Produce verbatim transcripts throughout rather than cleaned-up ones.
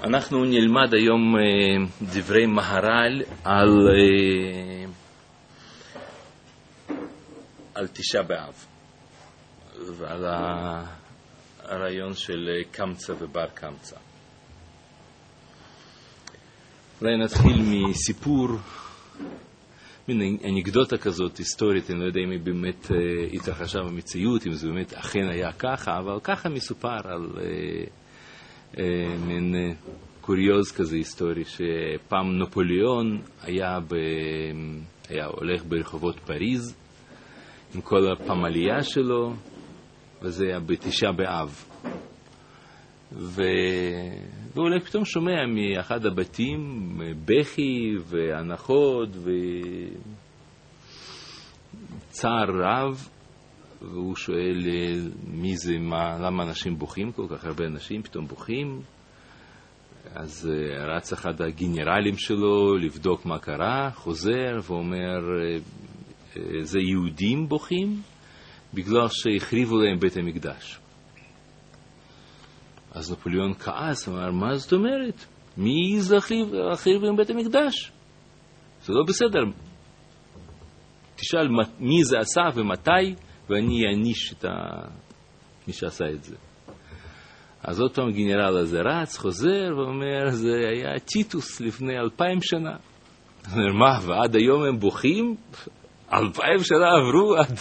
אנחנו נלמד היום דברי מהר"ל על על תשעה באב ועל הרעיון של קמצא ובר קמצא. אולי נתחיל מסיפור, מין אנקדוטה כזאת היסטורית, אני לא יודע אם היא באמת התרחשה במציאות, אם זה באמת אכן היה ככה, אבל ככה מסופר על מין קוריוז כזה היסטורי, שפעם נפוליאון היה, ב... היה הולך ברחובות פריז עם כל הפמליה שלו, וזה היה בתשעה באב. ו... והוא הולך פתאום שומע מאחד הבתים בכי והנחות וצער רב, והוא שואל מי זה, מה, למה אנשים בוכים, כל כך הרבה אנשים פתאום בוכים. אז רץ אחד הגנרלים שלו לבדוק מה קרה, חוזר ואומר, זה יהודים בוכים בגלל שהחריבו להם בית המקדש. אז נפוליאון כעס, אמר, מה זאת אומרת? מי זה החריב להם בית המקדש? זה לא בסדר. תשאל מי זה עשה ומתי, ואני אעניש את מי שעשה את זה. אז עוד פעם גנרל הזה רץ, חוזר ואומר, זה היה טיטוס לפני אלפיים שנה. הוא אומר, מה, ועד היום הם בוכים? אלפיים שנה עברו עד...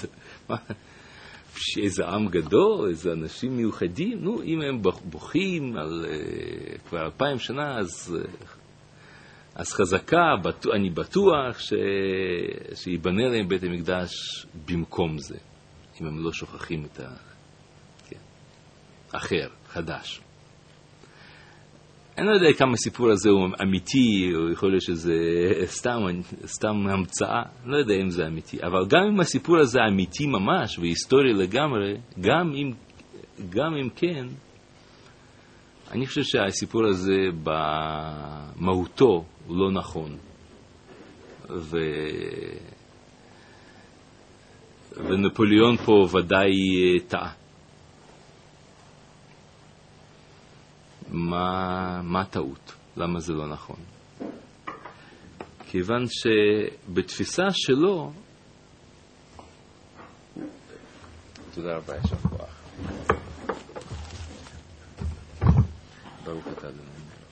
איזה עם גדול, איזה אנשים מיוחדים. נו, אם הם בוכים על uh, כבר אלפיים שנה, אז, uh, אז חזקה, בטוח, אני בטוח ש... שיבנה להם בית המקדש במקום זה. אם הם לא שוכחים את ה... כן. אחר, חדש. אני לא יודע כמה הסיפור הזה הוא אמיתי, או יכול להיות שזה סתם, סתם המצאה, לא יודע אם זה אמיתי. אבל גם אם הסיפור הזה אמיתי ממש, והיסטורי לגמרי, גם אם, גם אם כן, אני חושב שהסיפור הזה במהותו הוא לא נכון. ו... ונפוליאון פה ודאי טעה. מה, מה טעות? למה זה לא נכון? כיוון שבתפיסה שלו, תודה רבה, יש כוח. ברוך אתה אדוני.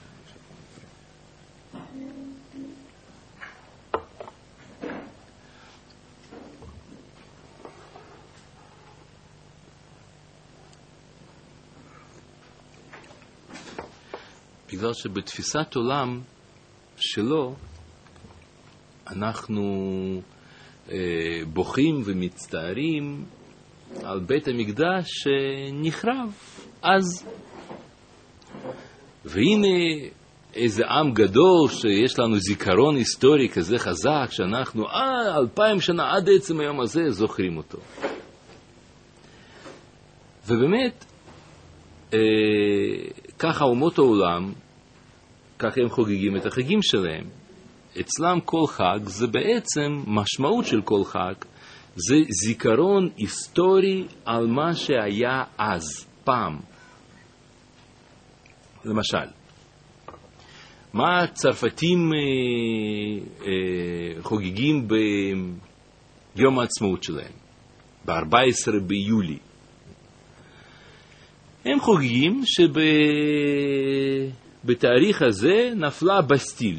בגלל שבתפיסת עולם שלו אנחנו אה, בוכים ומצטערים על בית המקדש שנחרב אז. והנה איזה עם גדול שיש לנו זיכרון היסטורי כזה חזק שאנחנו אה, אלפיים שנה עד עצם היום הזה זוכרים אותו. ובאמת אה, ככה אומות העולם, ככה הם חוגגים את החגים שלהם. אצלם כל חג זה בעצם, משמעות של כל חג, זה זיכרון היסטורי על מה שהיה אז, פעם. למשל, מה הצרפתים אה, אה, חוגגים ביום העצמאות שלהם? ב-ארבעה עשר ביולי. הם חוגגים שבתאריך הזה נפלה בסטיל.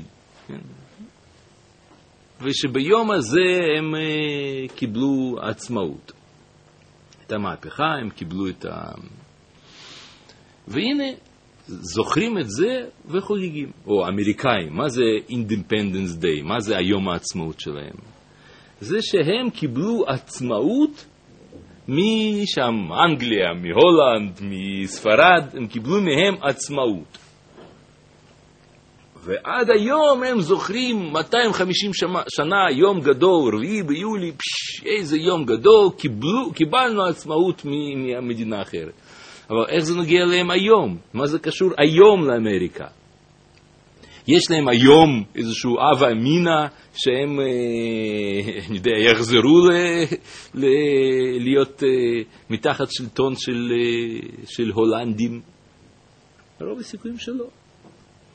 ושביום הזה הם קיבלו עצמאות. את המהפכה, הם קיבלו את ה... והנה, זוכרים את זה וחוגגים. או אמריקאים, מה זה Independence Day? מה זה היום העצמאות שלהם? זה שהם קיבלו עצמאות משם, אנגליה, מהולנד, מספרד, הם קיבלו מהם עצמאות. ועד היום הם זוכרים מאתיים וחמישים שנה, יום גדול, רביעי ביולי, פש, איזה יום גדול, קיבלו, קיבלנו עצמאות ממדינה אחרת. אבל איך זה נוגע להם היום? מה זה קשור היום לאמריקה? יש להם היום איזשהו אבה אמינה שהם, אני יודע, יחזרו ל, ל, להיות מתחת שלטון של, של הולנדים? הרוב הסיכויים שלא.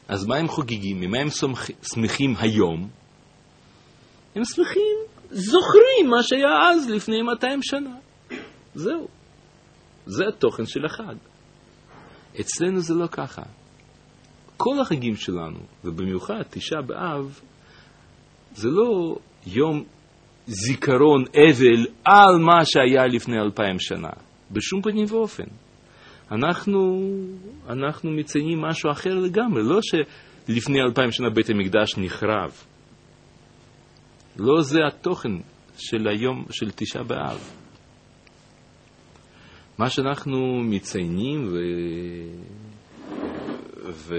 אז מה הם חוגגים? ממה הם שמחים היום? הם שמחים, זוכרים מה שהיה אז לפני מאתיים שנה. זהו. זה התוכן של החג. אצלנו זה לא ככה. כל החגים שלנו, ובמיוחד תשעה באב, זה לא יום זיכרון אבל על מה שהיה לפני אלפיים שנה. בשום פנים ואופן. אנחנו, אנחנו מציינים משהו אחר לגמרי. לא שלפני אלפיים שנה בית המקדש נחרב. לא זה התוכן של היום, של תשעה באב. מה שאנחנו מציינים ו... ו...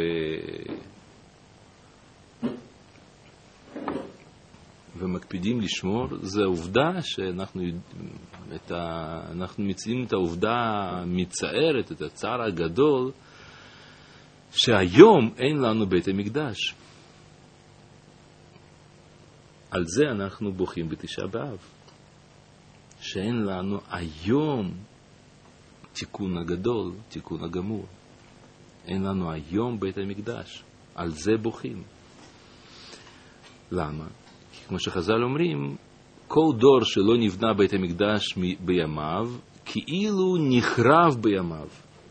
ומקפידים לשמור, זה העובדה שאנחנו את ה... אנחנו מציינים את העובדה המצערת, את הצער הגדול, שהיום אין לנו בית המקדש. על זה אנחנו בוכים בתשעה באב. שאין לנו היום תיקון הגדול, תיקון הגמור. אין לנו היום בית המקדש. על זה בוכים. למה? כי כמו שחז"ל אומרים, כל דור שלא נבנה בית המקדש בימיו, כאילו נחרב בימיו.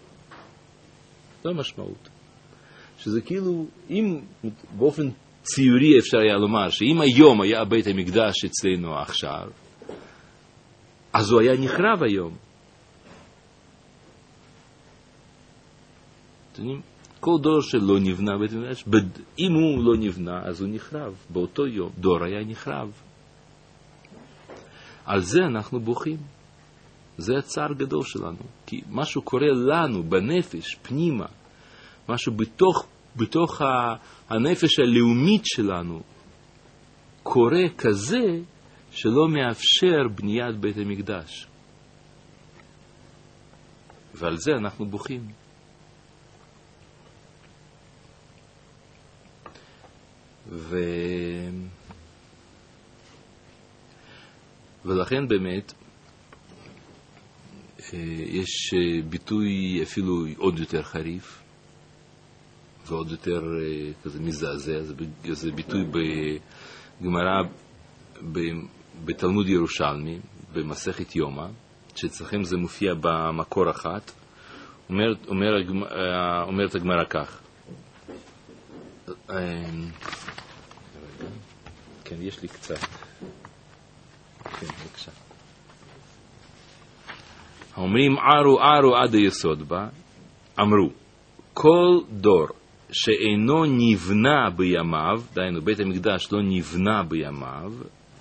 זו המשמעות. שזה כאילו, אם באופן ציורי אפשר היה לומר, שאם היום היה בית המקדש אצלנו עכשיו, אז הוא היה נחרב היום. כל דור שלא נבנה בית המקדש, אם הוא לא נבנה, אז הוא נחרב. באותו יום, דור היה נחרב. על זה אנחנו בוכים. זה הצער גדול שלנו. כי משהו קורה לנו בנפש, פנימה, משהו בתוך, בתוך הנפש הלאומית שלנו, קורה כזה שלא מאפשר בניית בית המקדש. ועל זה אנחנו בוכים. ו... ולכן באמת יש ביטוי אפילו עוד יותר חריף ועוד יותר כזה מזעזע. זה ביטוי בגמרא בתלמוד ירושלמי במסכת יומא, שאצלכם זה מופיע במקור אחת. אומרת, אומרת, אומרת הגמרא כך. כן, יש לי קצת. כן, בבקשה. אומרים ערו ערו עד היסוד בה, אמרו, כל דור שאינו נבנה בימיו, דהיינו בית המקדש לא נבנה בימיו,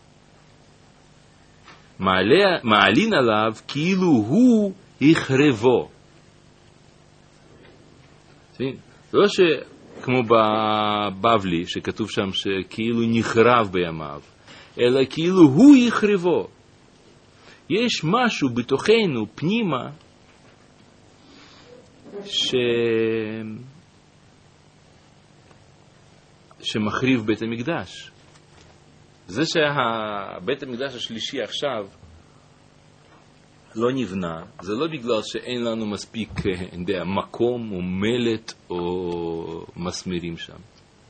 מעלה, מעלין עליו כאילו הוא החרבו. לא ש... כמו בבבלי, שכתוב שם שכאילו נחרב בימיו, אלא כאילו הוא יחרבו. יש משהו בתוכנו, פנימה, ש... שמחריב בית המקדש. זה שהבית המקדש השלישי עכשיו לא נבנה, זה לא בגלל שאין לנו מספיק יודע, מקום או מלט או מסמרים שם.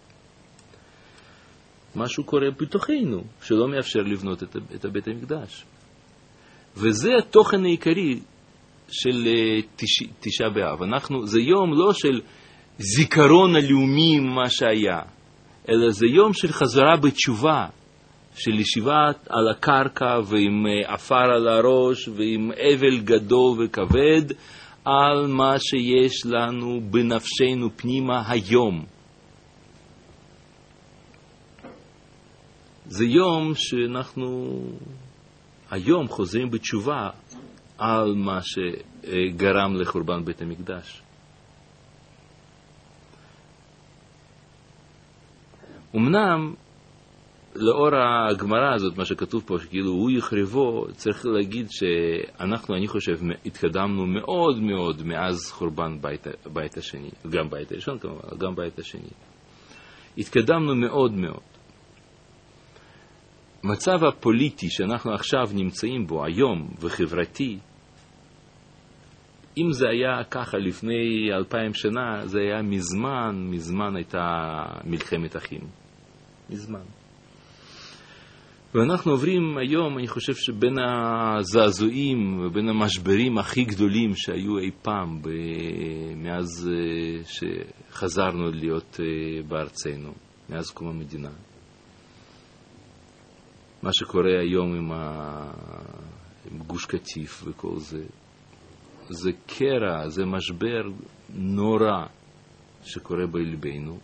משהו קורה בתוכנו שלא מאפשר לבנות את, את הבית המקדש. וזה התוכן העיקרי של תש, תשעה באב. אנחנו, זה יום לא של זיכרון הלאומי מה שהיה, אלא זה יום של חזרה בתשובה, של ישיבה על הקרקע ועם אפר על הראש ועם אבל גדול וכבד על מה שיש לנו בנפשנו פנימה היום. זה יום שאנחנו היום חוזרים בתשובה על מה שגרם לחורבן בית המקדש. אמנם לאור הגמרא הזאת, מה שכתוב פה, שכאילו הוא יחרבו, צריך להגיד שאנחנו, אני חושב, התקדמנו מאוד מאוד מאז חורבן בית, בית השני, גם בית הראשון כמובן, גם בית השני. התקדמנו מאוד מאוד. מצב הפוליטי שאנחנו עכשיו נמצאים בו היום וחברתי, אם זה היה ככה לפני אלפיים שנה, זה היה מזמן, מזמן הייתה מלחמת אחים. מזמן. ואנחנו עוברים היום, אני חושב שבין הזעזועים ובין המשברים הכי גדולים שהיו אי פעם ב... מאז שחזרנו להיות בארצנו, מאז קום המדינה. מה שקורה היום עם, ה... עם גוש קטיף וכל זה, זה קרע, זה משבר נורא שקורה בלבנו.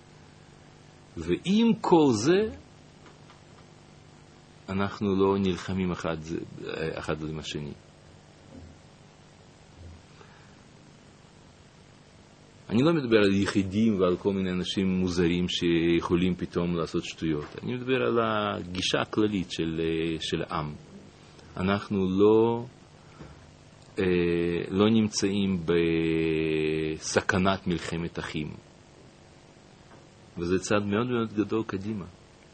ועם כל זה, אנחנו לא נלחמים אחד, אחד עם השני. אני לא מדבר על יחידים ועל כל מיני אנשים מוזרים שיכולים פתאום לעשות שטויות. אני מדבר על הגישה הכללית של, של עם. אנחנו לא, לא נמצאים בסכנת מלחמת אחים. וזה צעד מאוד מאוד גדול קדימה.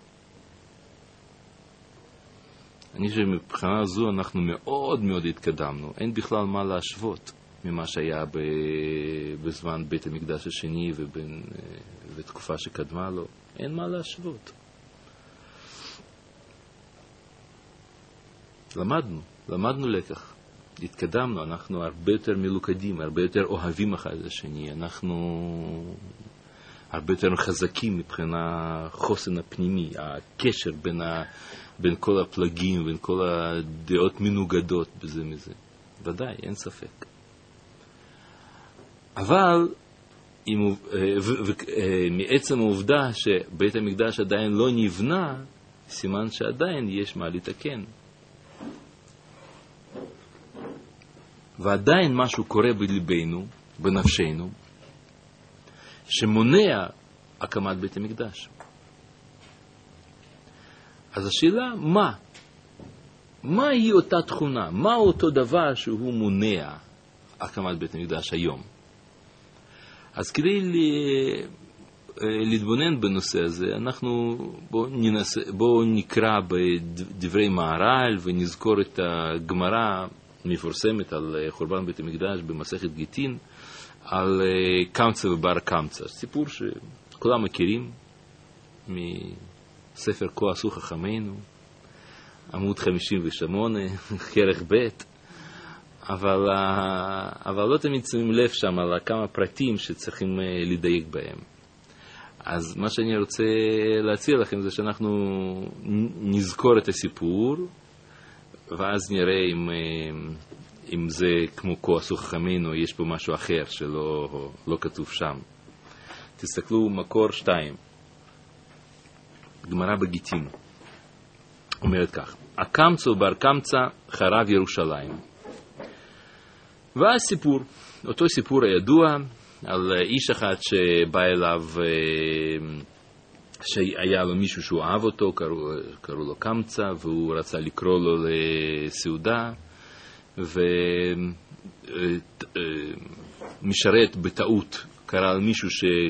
אני חושב שמבחינה זו אנחנו מאוד מאוד התקדמנו. אין בכלל מה להשוות ממה שהיה בזמן בית המקדש השני ובתקופה שקדמה לו. אין מה להשוות. למדנו, למדנו לקח. התקדמנו, אנחנו הרבה יותר מלוכדים, הרבה יותר אוהבים אחד את השני. אנחנו הרבה יותר חזקים מבחינה חוסן הפנימי, הקשר בין ה... בין כל הפלגים, בין כל הדעות מנוגדות בזה מזה. ודאי, אין ספק. אבל מעצם העובדה שבית המקדש עדיין לא נבנה, סימן שעדיין יש מה לתקן. ועדיין משהו קורה בלבנו, בנפשנו, שמונע הקמת בית המקדש. אז השאלה, מה? מה היא אותה תכונה? מה אותו דבר שהוא מונע הקמת בית המקדש היום? אז כדי להתבונן בנושא הזה, אנחנו בואו ננסה, בואו נקרא בדברי מהר"ל ונזכור את הגמרא המפורסמת על חורבן בית המקדש במסכת גיטין, על קמצא ובר קמצא. סיפור שכולם מכירים מ... ספר כה עשו חכמינו, עמוד חמישים ושמונה, כרך ב', אבל, אבל לא תמיד שמים לב שם על כמה פרטים שצריכים לדייק בהם. אז מה שאני רוצה להציע לכם זה שאנחנו נזכור את הסיפור, ואז נראה אם, אם זה כמו כה עשו חכמינו, יש פה משהו אחר שלא לא כתוב שם. תסתכלו מקור שתיים. גמרא בגיטין אומרת כך: הקמצא ובר קמצא חרב ירושלים. ואז סיפור, אותו סיפור הידוע על איש אחד שבא אליו, שהיה לו מישהו שהוא אהב אותו, קראו, קראו לו קמצא, והוא רצה לקרוא לו לסעודה, ומשרת בטעות קרא על מישהו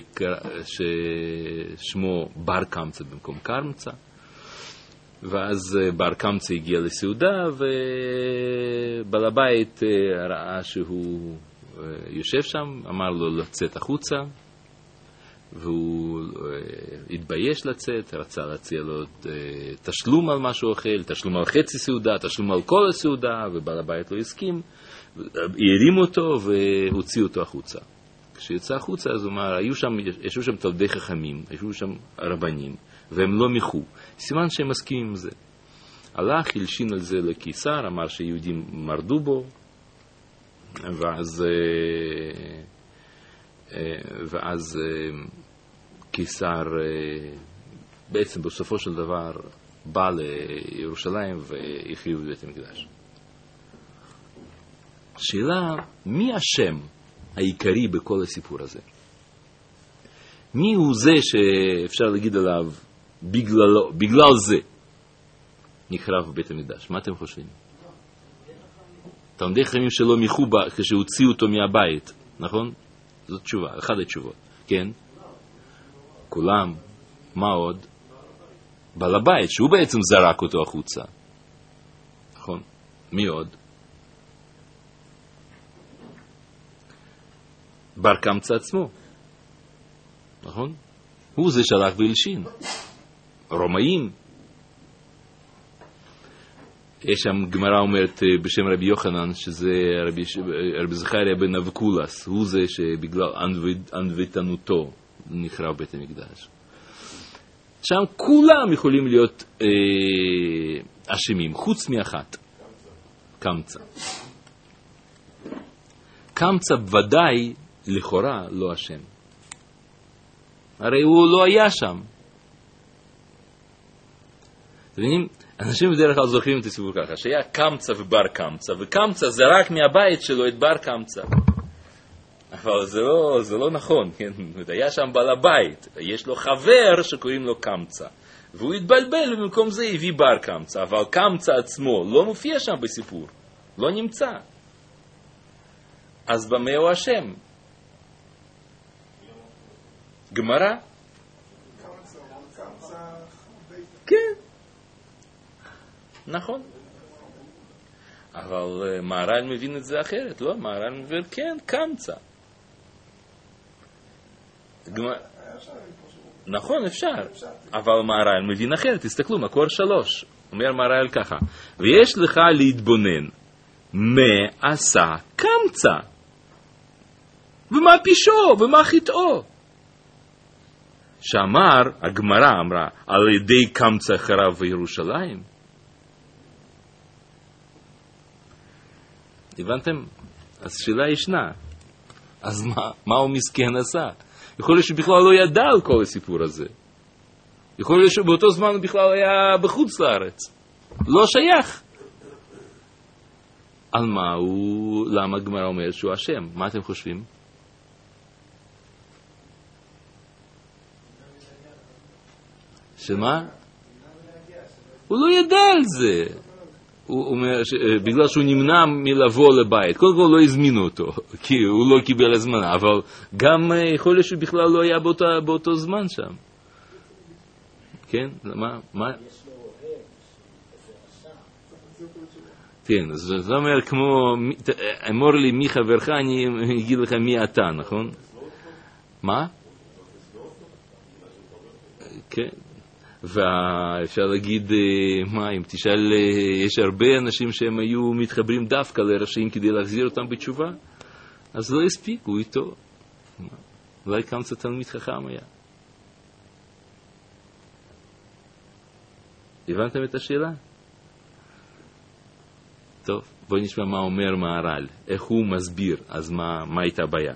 ששמו בר קמצא במקום קמצא, ואז בר קמצא הגיע לסעודה, ובעל הבית ראה שהוא יושב שם, אמר לו לצאת החוצה, והוא התבייש לצאת, רצה להציע לו תשלום על משהו אוכל, תשלום על חצי סעודה, תשלום על כל הסעודה, ובעל הבית לא הסכים, הרים אותו והוציא אותו החוצה. כשיצא החוצה, אז הוא אמר, היו שם, ישבו שם תלמידי חכמים, ישבו שם רבנים, והם לא מיחו. סימן שהם מסכימים עם זה. הלך, הלשין על זה לקיסר, אמר שיהודים מרדו בו, ואז, ואז קיסר בעצם בסופו של דבר בא לירושלים והחריב את בית המקדש. שאלה, מי השם העיקרי בכל הסיפור הזה? מי הוא זה שאפשר להגיד עליו בגללו, בגלל זה נחרב בית המקדש? מה אתם חושבים? תלמידי חכמים שלא מיחו בה כשהוציאו אותו מהבית, נכון? זאת תשובה, אחת התשובות. כן? כולם. מה עוד? בעל הבית, שהוא בעצם זרק אותו החוצה. נכון? מי עוד? בר קמצא עצמו. נכון? הוא זה שהלך והלשין. רומאים. יש שם גמרא אומרת בשם רבי יוחנן, שזה רבי, רבי זכריה בן אבקולס, הוא זה שבגלל ענוותנותו נחרב בית המקדש. שם כולם יכולים להיות אה, אשמים, חוץ מאחת. קמצא. קמצא ודאי לכאורה לא אשם. הרי הוא לא היה שם. אתם מבינים? אנשים בדרך כלל זוכרים את הסיפור ככה, שהיה קמצא ובר קמצא, וקמצא זרק מהבית שלו את בר קמצא. אבל זה לא, זה לא נכון, כן? היה שם בעל הבית, יש לו חבר שקוראים לו קמצא, והוא התבלבל ובמקום זה הביא בר קמצא, אבל קמצא עצמו לא מופיע שם בסיפור, לא נמצא. אז במה הוא אשם? גמרא? כן. נכון. אבל מהר"ל מבין את זה אחרת, לא? מהר"ל מבין, כן, קמצא. נכון, אפשר. אבל מהר"ל מבין אחרת, תסתכלו, מקור שלוש. אומר מהר"ל ככה, ויש לך להתבונן, מה עשה קמצא? ומה פישו? ומה חטאו? שאמר, הגמרא אמרה, על ידי קמצא חרב בירושלים. הבנתם? אז שאלה ישנה. אז מה, מה הוא מסכן עשה? יכול להיות שבכלל לא ידע על כל הסיפור הזה. יכול להיות שבאותו זמן הוא בכלל היה בחוץ לארץ. לא שייך. על מה הוא, למה הגמרא אומרת שהוא אשם? מה אתם חושבים? שמה? הוא לא ידע על זה. הוא אומר, ש... בגלל שהוא נמנע מלבוא לבית. קודם כל לא הזמינו אותו, כי הוא לא קיבל הזמנה, אבל גם יכול להיות שהוא בכלל לא היה באותו, באותו זמן שם. כן? מה? מה? כן, אז זה אומר כמו, אמור לי מי חברך, אני אגיד לך מי אתה, נכון? מה? כן. ואפשר להגיד, מה, אם תשאל, יש הרבה אנשים שהם היו מתחברים דווקא לרשעים כדי להחזיר אותם בתשובה, אז לא הספיקו איתו. אולי קמצא תלמיד חכם היה. הבנתם את השאלה? טוב, בואי נשמע מה אומר מהר"ל, איך הוא מסביר, אז מה, מה הייתה הבעיה?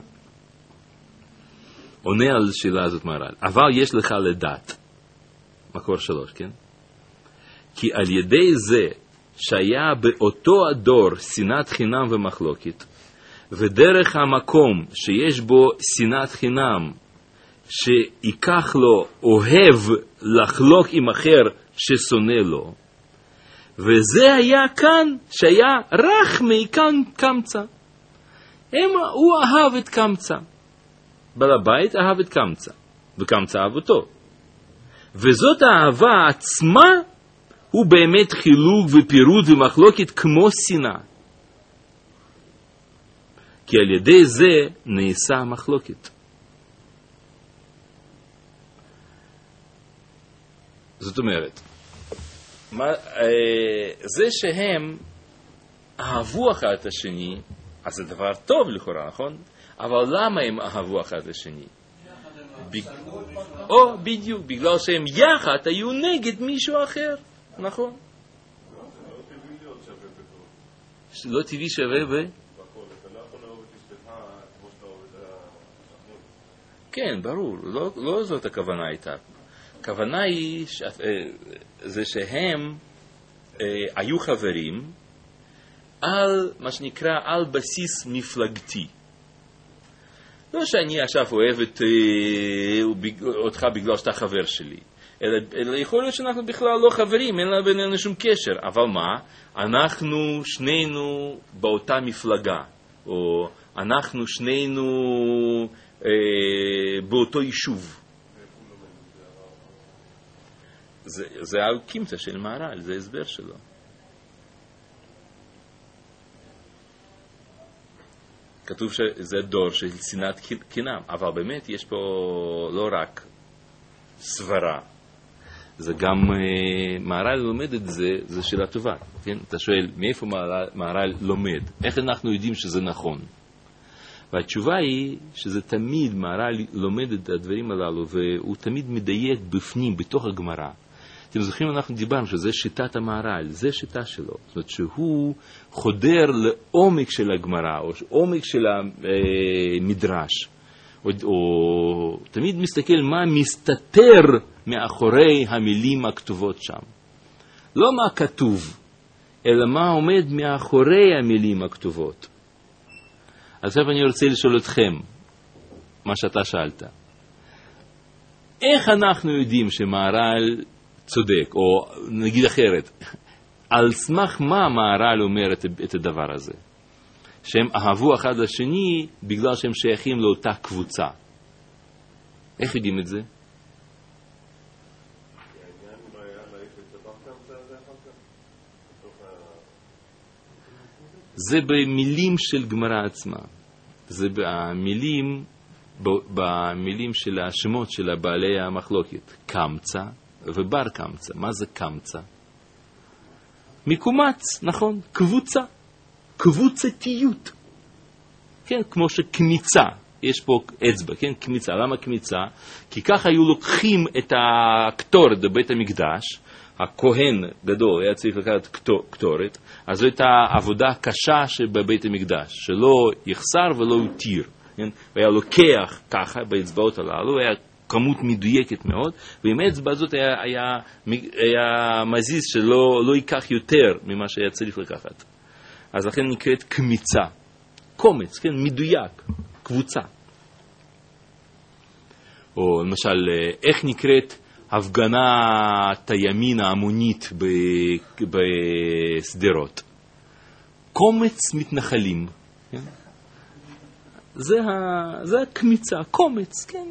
עונה על השאלה הזאת מהר"ל, אבל יש לך לדעת, מקור שלוש, כן? כי על ידי זה שהיה באותו הדור שנאת חינם ומחלוקת, ודרך המקום שיש בו שנאת חינם, שיקח לו אוהב לחלוק עם אחר ששונא לו, וזה היה כאן שהיה רחמי קמצא. הוא אהב את קמצא. בעל הבית אהב את קמצא, וקמצא אהב אותו. וזאת האהבה עצמה הוא באמת חילוק ופירוד ומחלוקת כמו שנאה. כי על ידי זה נעשה המחלוקת. זאת אומרת, מה, אה, זה שהם אהבו אחד את השני, אז זה דבר טוב לכאורה, נכון? אבל למה הם אהבו אחד את השני? בג... או בדיוק, בגלל שהם יחד היו נגד מישהו אחר, נכון? לא טבעי שווה ו... כן, ברור, לא, לא זאת הכוונה הייתה. הכוונה היא ש... זה שהם אה, היו חברים על מה שנקרא על בסיס מפלגתי. לא שאני עכשיו אוהב את, אה, אותך בגלל שאתה חבר שלי, אלא, אלא יכול להיות שאנחנו בכלל לא חברים, אין לנו בינינו שום קשר, אבל מה? אנחנו שנינו באותה מפלגה, או אנחנו שנינו אה, באותו יישוב. זה, זה הקמצא של מהר"ל, זה הסבר שלו. כתוב שזה דור של שנאת חינם, אבל באמת יש פה לא רק סברה, זה גם מהר"ל לומד את זה, זה שאלה טובה, כן? אתה שואל, מאיפה מהר"ל לומד? איך אנחנו יודעים שזה נכון? והתשובה היא שזה תמיד מהר"ל לומד את הדברים הללו, והוא תמיד מדייק בפנים, בתוך הגמרא. אתם זוכרים, אנחנו דיברנו שזה שיטת המהר"ל, זה שיטה שלו. זאת אומרת שהוא חודר לעומק של הגמרא, או עומק של המדרש, או, או תמיד מסתכל מה מסתתר מאחורי המילים הכתובות שם. לא מה כתוב, אלא מה עומד מאחורי המילים הכתובות. אז עכשיו אני רוצה לשאול אתכם, מה שאתה שאלת. איך אנחנו יודעים שמהר"ל צודק, או נגיד אחרת, על סמך מה מהר"ל אומר את, את הדבר הזה? שהם אהבו אחד לשני בגלל שהם שייכים לאותה קבוצה. איך יודעים את זה? זה במילים של גמרא עצמה. זה במילים, במילים של השמות של בעלי המחלוקת. קמצא ובר קמצא. מה זה קמצא? מקומץ, נכון? קבוצה. קבוצתיות. כן, כמו שקמיצה. יש פה אצבע, כן? קמיצה. למה קמיצה? כי ככה היו לוקחים את הקטורת בבית המקדש, הכהן גדול היה צריך לקחת קטורת, אז זו הייתה עבודה קשה שבבית המקדש, שלא יחסר ולא יתיר. כן? והיה לוקח ככה באצבעות הללו, היה כמות מדויקת מאוד, ועם האצבע הזאת היה, היה, היה מזיז שלא לא ייקח יותר ממה שהיה צריך לקחת. אז לכן נקראת קמיצה. קומץ, כן? מדויק, קבוצה. או למשל, איך נקראת הפגנת הימין ההמונית בסדרות? קומץ מתנחלים. כן? זה, ה, זה הקמיצה, קומץ, כן.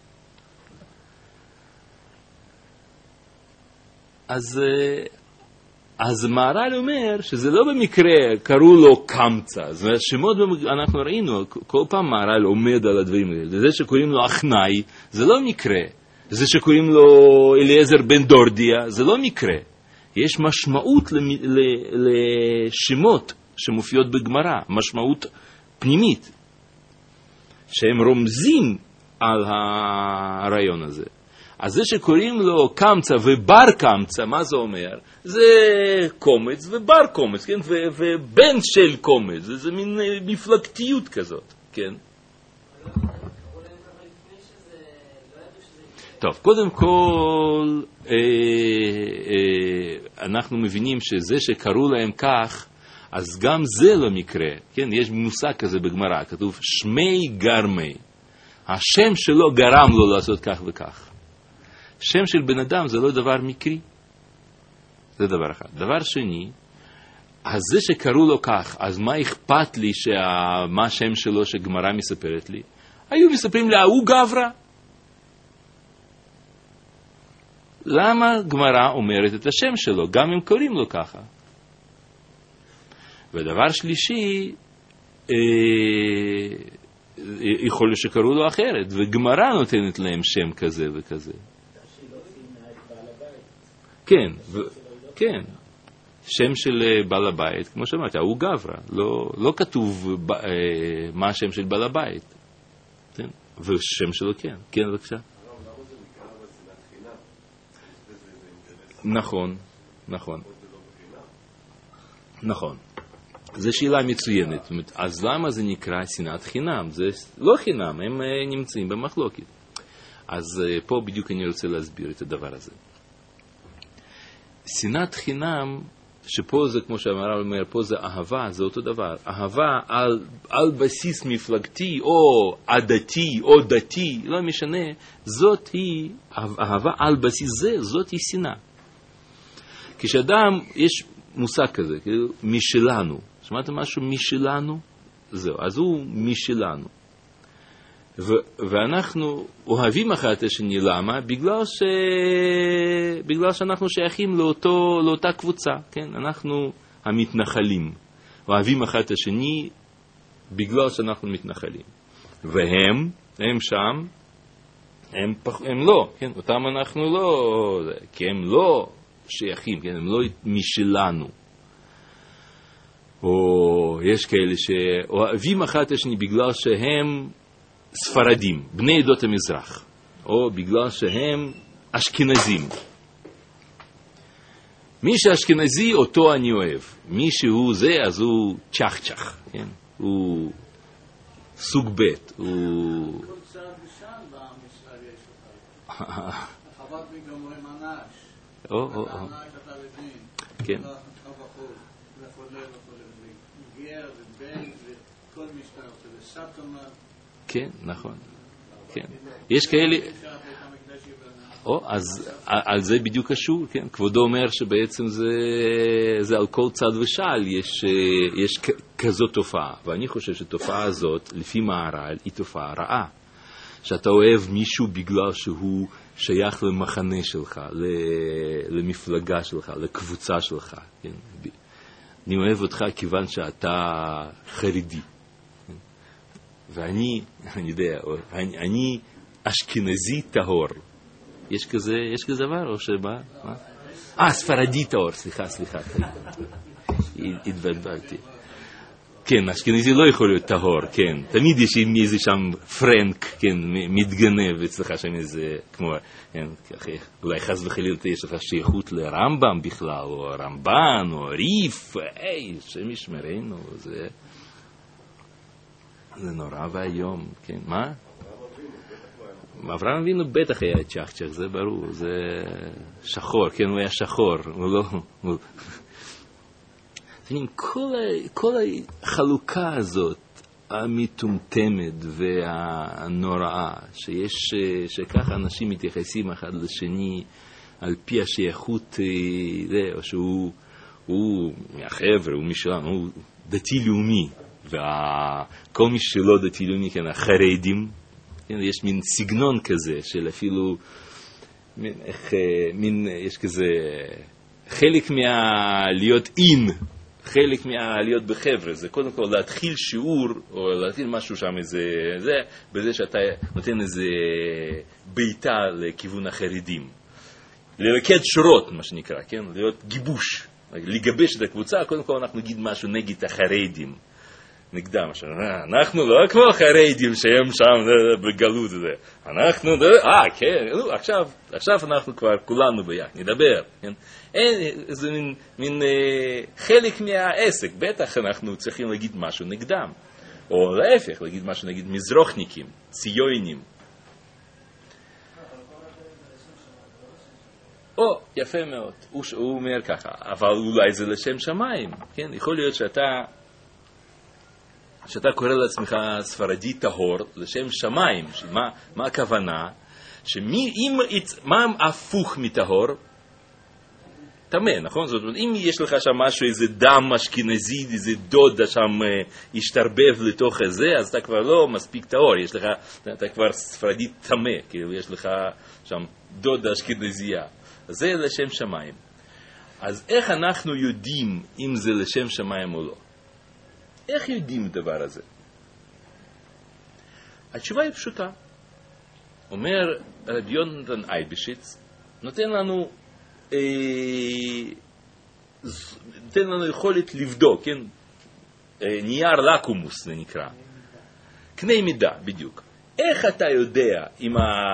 אז, אז מהר"ל אומר שזה לא במקרה קראו לו קמצא. זאת אומרת, שמות אנחנו ראינו, כל פעם מהר"ל עומד על הדברים האלה. זה שקוראים לו אחנאי, זה לא מקרה. זה שקוראים לו אליעזר בן דורדיה, זה לא מקרה. יש משמעות לשמות שמופיעות בגמרא, משמעות פנימית, שהם רומזים על הרעיון הזה. אז זה שקוראים לו קמצא ובר קמצא, מה זה אומר? זה קומץ ובר קומץ, כן? ו- ובן של קומץ, זה, זה מין מפלגתיות כזאת, כן? טוב, קודם כל, אה, אה, אנחנו מבינים שזה שקראו להם כך, אז גם זה לא מקרה, כן? יש מושג כזה בגמרא, כתוב שמי גרמי, השם שלו גרם לו לעשות כך וכך. שם של בן אדם זה לא דבר מקרי, זה דבר אחד. דבר שני, אז זה שקראו לו כך, אז מה אכפת לי שה... מה השם שלו שגמרא מספרת לי? היו מספרים לי, הוא גברא. למה גמרא אומרת את השם שלו, גם אם קוראים לו ככה? ודבר שלישי, אה, יכול להיות שקראו לו אחרת, וגמרא נותנת להם שם כזה וכזה. כן, ו, כן. שם של בעל הבית, כמו שאמרתי, הוא גברא. לא, לא כתוב ב, אה, מה השם של בעל הבית. כן? ושם שלו כן. כן, בבקשה. נכון, נכון. נכון. זו שאלה מצוינת. אז למה זה נקרא שנאת חינם? זה לא חינם, הם נמצאים במחלוקת. אז פה בדיוק אני רוצה להסביר את הדבר הזה. שנאת חינם, שפה זה, כמו שהמהר"ל אומר, פה זה אהבה, זה אותו דבר. אהבה על, על בסיס מפלגתי, או עדתי, או דתי, לא משנה, זאת היא, אהבה על בסיס זה, זאת היא שנאה. כשאדם, יש מושג כזה, כאילו, משלנו. שמעת משהו משלנו? זהו, אז הוא משלנו. ו- ואנחנו אוהבים אחד את השני, למה? בגלל, ש... בגלל שאנחנו שייכים לאותו, לאותה קבוצה, כן? אנחנו המתנחלים. אוהבים אחד את השני בגלל שאנחנו מתנחלים. והם, הם שם, הם, פח, הם לא, כן? אותם אנחנו לא, כי הם לא שייכים, כן? הם לא משלנו. או יש כאלה שאוהבים אחד את השני בגלל שהם ספרדים, בני עדות המזרח, או בגלל שהם אשכנזים. מי שאשכנזי אותו אני אוהב, מי שהוא זה אז הוא צ'ח צ'ח, כן? הוא סוג ב', הוא... כל צעד ושעל בעם ישראל יש אותה. החוות מגמרי מנש. או, או, או. אתה ענק, אתה לבין. כן. אתה בחור, וחולה וחולה. וגר ובן וכל מי שאתה רוצה. וסתומה. כן, נכון. כן. יש כאלה... או, אז על זה בדיוק קשור, כן? כבודו אומר שבעצם זה, זה על כל צד ושעל יש, יש כזאת תופעה. ואני חושב שתופעה הזאת, לפי מהר"ל, היא תופעה רעה. שאתה אוהב מישהו בגלל שהוא שייך למחנה שלך, למפלגה שלך, לקבוצה שלך. כן? אני אוהב אותך כיוון שאתה חרדי. ואני, אני יודע, אני, אני אשכנזי טהור. יש כזה, יש כזה דבר, או שבא? אה, ספרדי טהור, סליחה, סליחה. התבלבלתי. כן, אשכנזי לא יכול להיות טהור, כן. תמיד יש איזה שם פרנק, כן, מתגנב אצלך שם איזה, כמו, כן, אולי חס וחלילה יש לך שייכות לרמב"ם בכלל, או רמב"ן, או ריף, היי, שם ישמרנו, זה... זה נורא והיום, כן, מה? אברהם אבינו בטח היה צ'חצ'ח, זה ברור, זה שחור, כן, הוא היה שחור, הוא לא... כל, כל החלוקה הזאת, המטומטמת והנוראה, שיש, שככה אנשים מתייחסים אחד לשני על פי השייכות, או שהוא הוא מהחבר'ה, הוא משלנו, הוא דתי-לאומי, וכל מי שלא דתי-לאומי, כן, החרדים, יש מין סגנון כזה של אפילו, מין, איך, מין, יש כזה, חלק מהלהיות אין, חלק מהלהיות בחבר'ה, זה קודם כל להתחיל שיעור, או להתחיל משהו שם איזה, זה, בזה שאתה נותן איזה ביתה לכיוון החרדים. לרקד שורות, מה שנקרא, כן? להיות גיבוש, לגבש את הקבוצה, קודם כל אנחנו נגיד משהו נגד החרדים. נגדם, אנחנו לא כמו החרדים שהם שם בגלות הזה, אנחנו, אה כן, עכשיו, עכשיו אנחנו כבר כולנו ביחד, נדבר, כן? אין, זה מין, מין אה, חלק מהעסק, בטח אנחנו צריכים להגיד משהו נגדם, או להפך, להגיד משהו נגד מזרוחניקים, ציונים. או, יפה מאוד, הוא, הוא אומר ככה, אבל אולי זה לשם שמיים, כן? יכול להיות שאתה שאתה קורא לעצמך ספרדי טהור לשם שמיים, מה, מה הכוונה? שמי, אם, מה הפוך מטהור? טמא, נכון? זאת אומרת, אם יש לך שם משהו, איזה דם אשכנזי, איזה דודה שם השתרבב לתוך הזה, אז אתה כבר לא מספיק טהור, יש לך, אתה כבר ספרדי טמא, כאילו יש לך שם דודה אשכנזייה. אז זה לשם שמיים. אז איך אנחנו יודעים אם זה לשם שמיים או לא? איך יודעים את הדבר הזה? התשובה היא פשוטה. אומר רבי יונתן אייבשיץ, נותן לנו, אה, נותן לנו יכולת לבדוק, כן? אה, נייר לקומוס זה נקרא. קנה מידה, בדיוק. איך אתה יודע אם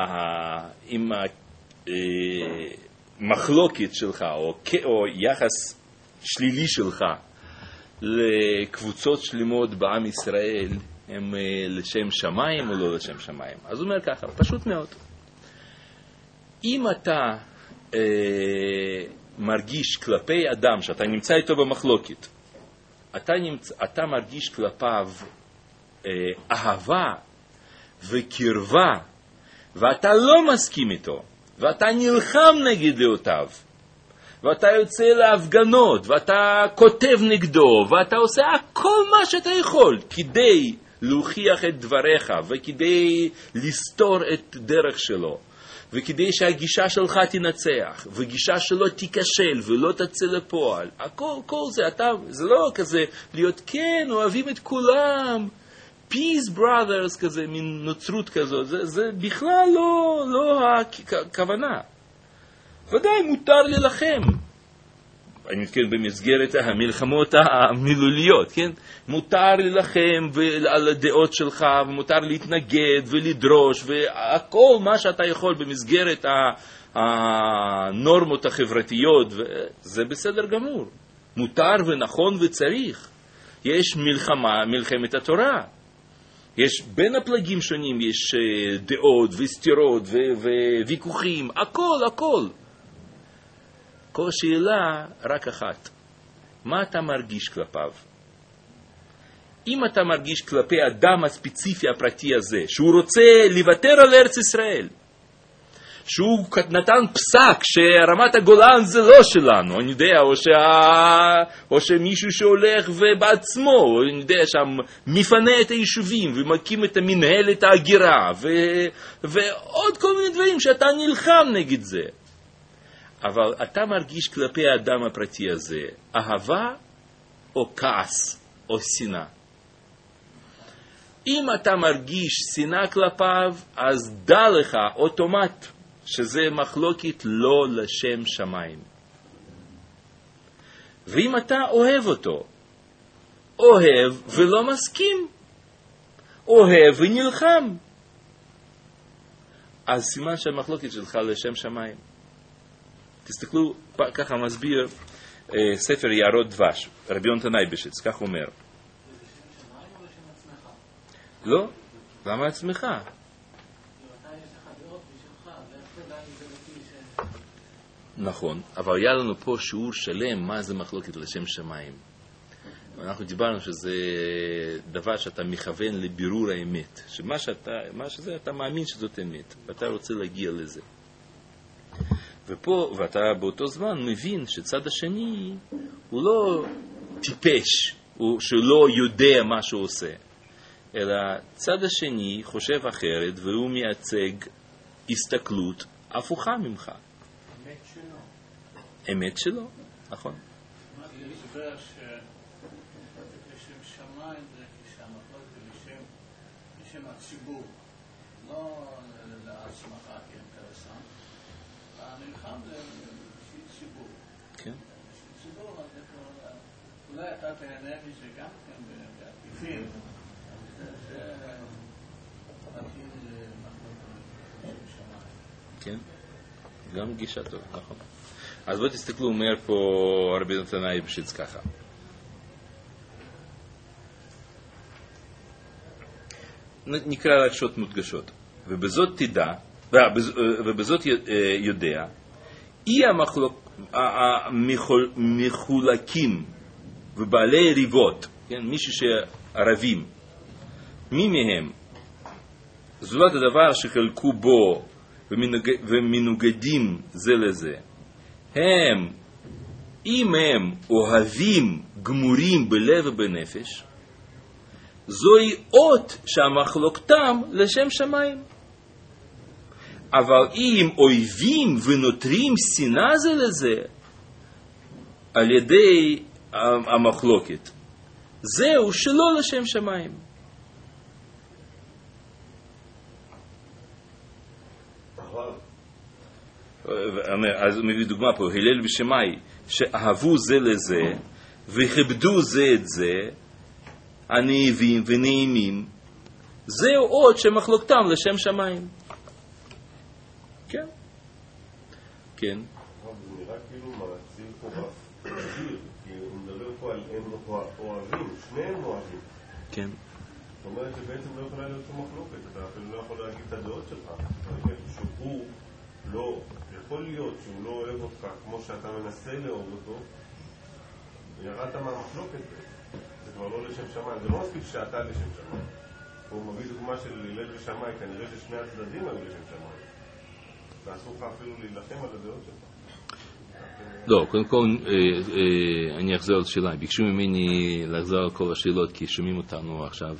המחלוקת שלך, או, או יחס שלילי שלך, לקבוצות שלמות בעם ישראל הם לשם שמיים או לא לשם שמיים? אז הוא אומר ככה, פשוט מאוד. אם אתה אה, מרגיש כלפי אדם שאתה נמצא איתו במחלוקת, אתה, נמצא, אתה מרגיש כלפיו אה, אהבה וקרבה, ואתה לא מסכים איתו, ואתה נלחם נגד דעותיו, ואתה יוצא להפגנות, ואתה כותב נגדו, ואתה עושה כל מה שאתה יכול כדי להוכיח את דבריך, וכדי לסתור את דרך שלו, וכדי שהגישה שלך תנצח, וגישה שלו תיכשל ולא תצא לפועל. הכל, כל זה, אתה, זה לא כזה להיות, כן, אוהבים את כולם, peace brothers כזה, מין נוצרות כזאת, זה, זה בכלל לא, לא הכוונה. ודאי מותר ללחם. אני מתכוון במסגרת המלחמות המילוליות, כן? מותר ללחם על הדעות שלך, ומותר להתנגד ולדרוש, והכל מה שאתה יכול במסגרת הנורמות החברתיות, זה בסדר גמור. מותר ונכון וצריך. יש מלחמה, מלחמת התורה. יש בין הפלגים שונים, יש דעות וסתירות וויכוחים, הכל, הכל. כל שאלה רק אחת, מה אתה מרגיש כלפיו? אם אתה מרגיש כלפי האדם הספציפי הפרטי הזה, שהוא רוצה לוותר על ארץ ישראל, שהוא נתן פסק שרמת הגולן זה לא שלנו, אני יודע, או, שה... או שמישהו שהולך ובעצמו, אני יודע, שם מפנה את היישובים ומקים את המנהלת ההגירה, ו... ועוד כל מיני דברים שאתה נלחם נגד זה. אבל אתה מרגיש כלפי האדם הפרטי הזה אהבה או כעס או שנאה. אם אתה מרגיש שנאה כלפיו, אז דע לך אוטומט שזה מחלוקת לא לשם שמיים. ואם אתה אוהב אותו, אוהב ולא מסכים, אוהב ונלחם, אז סימן שהמחלוקת שלך לשם שמיים. תסתכלו, ככה מסביר אה, ספר יערות דבש, רבי יונתן אייבשיץ, כך אומר. לא, למה עצמך? נכון, אבל היה לנו פה שיעור שלם מה זה מחלוקת לשם שמיים. אנחנו דיברנו שזה דבר שאתה מכוון לבירור האמת, שמה שאתה, מה שזה, אתה מאמין שזאת אמת, ואתה רוצה להגיע לזה. ופה, ואתה באותו זמן מבין שצד השני הוא לא טיפש, הוא שלא יודע מה שהוא עושה, אלא צד השני חושב אחרת, והוא מייצג הסתכלות הפוכה ממך. אמת שלו. אמת שלו, נכון. מה זה הסבר שלשם שמיים זה כשהמחלוקת זה לשם הציבור, לא לעצמך כאינטרסנט. הנלחם זה בשביל ציבור. כן. בשביל ציבור, אז אולי אתה תהנה מזה גם כן בעקיפין. זה מתאים למחלוקת לשם שמיים. כן, גם גישה טוב, נכון. אז בואו תסתכלו, אומר פה רבי יונתן אייבשיץ ככה. נקרא רק שוט מודגשות. ובזאת תדע, ובזאת יודע, אי המחולקים ובעלי ריבות, כן, מישהו שערבים, מי מהם, זולת הדבר שחלקו בו ומנוגדים זה לזה, הם, אם הם אוהבים גמורים בלב ובנפש, זוהי אות שהמחלוקתם לשם שמיים. אבל אם אויבים ונותרים שנאה זה לזה, על ידי המחלוקת, זהו שלא לשם שמיים. אז מביא דוגמה פה, הלל ושמאי, שאהבו זה לזה, וכבדו זה את זה, הנאבים ונעימים, זהו עוד שמחלוקתם לשם שמיים. כן. כן. זה נראה כאילו מעציב פה בשיר, כי הוא מדבר פה על הם אוהבים, שניהם אוהבים. כן. זאת אומרת שבעצם לא יכולה להיות שום מחלוקת, אתה אפילו לא יכול להגיד את הדעות שלך. שהוא לא, יכול להיות שהוא לא אוהב אותך כמו שאתה מנסה לאהוב אותו, וירדת מהמחלוקת, זה כבר לא לשם שמיים, זה לא מספיק שאתה לשם שמיים. הוא מביא דוגמה של הלל ושמאי, כנראה ששני הצדדים היו לשם שמיים. ואסור לך אפילו להילחם על הדעות שלך. לא, קודם כל אני אחזור על שאלה. ביקשו ממני לחזור על כל השאלות, כי שומעים אותנו עכשיו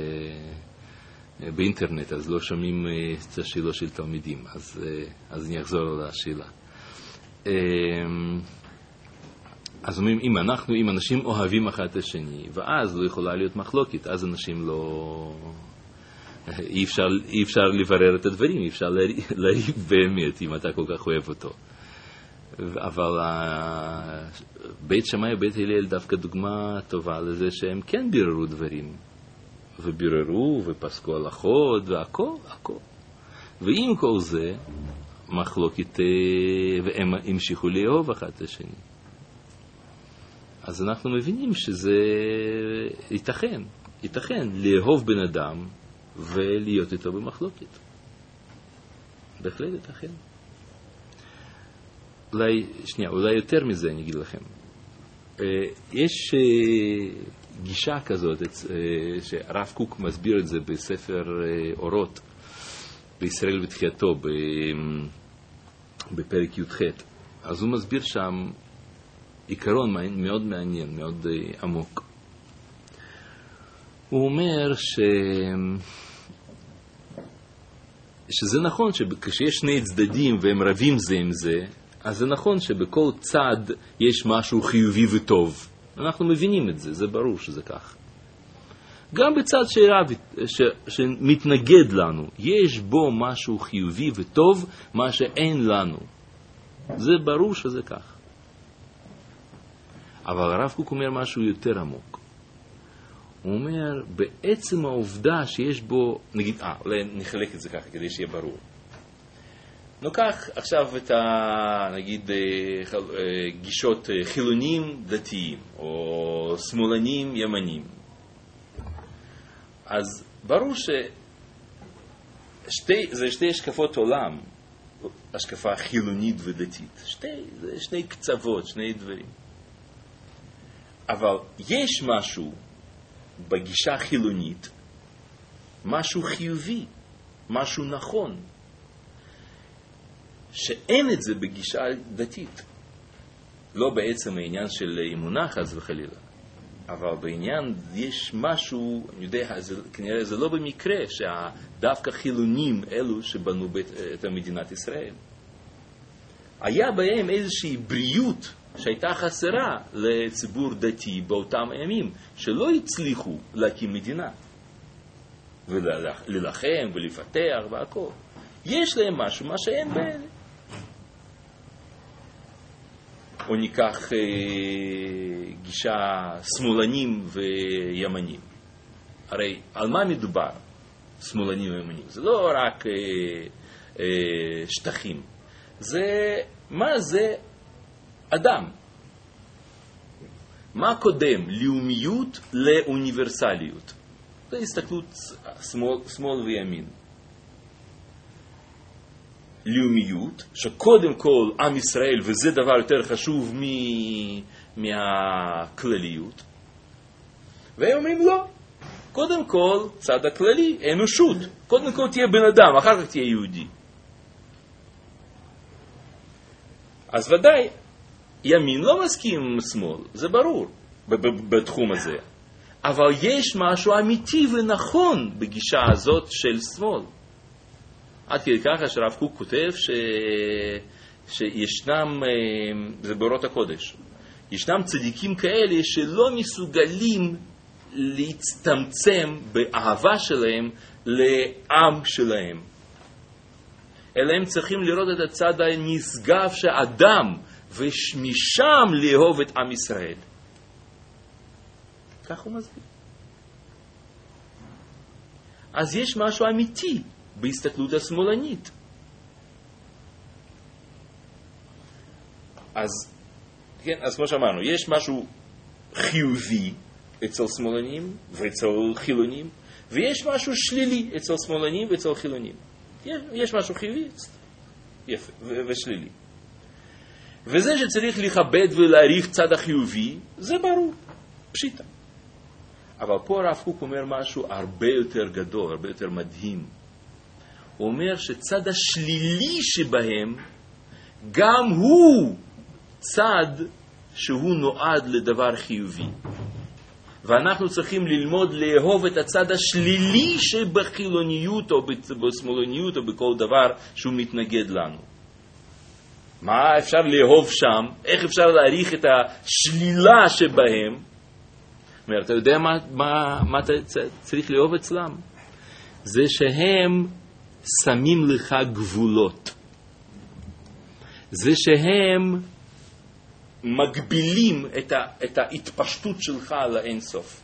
באינטרנט, אז לא שומעים את השאלות של תלמידים, אז, אז אני אחזור על השאלה. אז אומרים, אם אנחנו, אם אנשים אוהבים אחד את השני, ואז לא יכולה להיות מחלוקת, אז אנשים לא... אי אפשר, אי אפשר לברר את הדברים, אי אפשר להריב באמת אם אתה כל כך אוהב אותו. אבל בית שמאי ובית הלל דווקא דוגמה טובה לזה שהם כן ביררו דברים. וביררו ופסקו הלכות והכל, הכל. ועם כל זה, מחלוקת, והם המשיכו לאהוב אחד את השני. אז אנחנו מבינים שזה ייתכן, ייתכן לאהוב בן אדם ולהיות איתו במחלוקת. בהחלט ייתכן. אולי, שנייה, אולי יותר מזה אני אגיד לכם. יש גישה כזאת, שהרב קוק מסביר את זה בספר אורות, בישראל בתחייתו, בפרק י"ח. אז הוא מסביר שם עיקרון מאוד מעניין, מאוד עמוק. הוא אומר ש... שזה נכון שכשיש שני צדדים והם רבים זה עם זה, אז זה נכון שבכל צד יש משהו חיובי וטוב. אנחנו מבינים את זה, זה ברור שזה כך. גם בצד שרב, ש... שמתנגד לנו, יש בו משהו חיובי וטוב, מה שאין לנו. זה ברור שזה כך. אבל הרב קוק אומר משהו יותר עמוק. הוא אומר, בעצם העובדה שיש בו, נגיד, אה, אולי נחלק את זה ככה כדי שיהיה ברור. ניקח עכשיו את ה, נגיד, גישות חילונים דתיים, או שמאלנים ימנים. אז ברור ששתי, זה שתי השקפות עולם, השקפה חילונית ודתית. שתי, זה שני קצוות, שני דברים. אבל יש משהו בגישה החילונית, משהו חיובי, משהו נכון, שאין את זה בגישה דתית. לא בעצם העניין של אמונה חס וחלילה, אבל בעניין יש משהו, אני יודע, זה, כנראה זה לא במקרה שדווקא חילונים אלו שבנו בית, את מדינת ישראל. היה בהם איזושהי בריאות שהייתה חסרה לציבור דתי באותם הימים, שלא הצליחו להקים מדינה, וללחם ולפתח והכל. יש להם משהו, מה שאין באלה. או ניקח אה, גישה שמאלנים וימנים. הרי על מה מדובר שמאלנים וימנים? זה לא רק אה, אה, שטחים. זה, מה זה אדם? מה קודם? לאומיות לאוניברסליות. זו הסתכלות שמאל, שמאל וימין. לאומיות, שקודם כל עם ישראל, וזה דבר יותר חשוב מ... מהכלליות. והם אומרים לא. קודם כל, צד הכללי, אנושות. קודם כל תהיה בן אדם, אחר כך תהיה יהודי. אז ודאי, ימין לא מסכים עם שמאל, זה ברור, בתחום הזה. אבל יש משהו אמיתי ונכון בגישה הזאת של שמאל. עד כדי ככה שרב קוק כותב ש... שישנם, זה באורות הקודש, ישנם צדיקים כאלה שלא מסוגלים להצטמצם באהבה שלהם לעם שלהם. אלא הם צריכים לראות את הצד הנשגב שאדם, ומשם לאהוב את עם ישראל. כך הוא מסביר. אז יש משהו אמיתי בהסתכלות השמאלנית. אז, כן, אז כמו שאמרנו, יש משהו חיובי אצל שמאלנים ואצל חילונים, ויש משהו שלילי אצל שמאלנים ואצל חילונים. יש, יש משהו חיובי יפה, ו- ושלילי. וזה שצריך לכבד ולהעריך צד החיובי, זה ברור, פשיטה. אבל פה הרב קוק אומר משהו הרבה יותר גדול, הרבה יותר מדהים. הוא אומר שצד השלילי שבהם, גם הוא צד שהוא נועד לדבר חיובי. ואנחנו צריכים ללמוד לאהוב את הצד השלילי שבחילוניות או בשמאלניות או בכל דבר שהוא מתנגד לנו. מה אפשר לאהוב שם? איך אפשר להעריך את השלילה שבהם? זאת אומרת, אתה יודע מה, מה, מה אתה צריך לאהוב אצלם? זה שהם שמים לך גבולות. זה שהם מגבילים את, ה, את ההתפשטות שלך לאינסוף.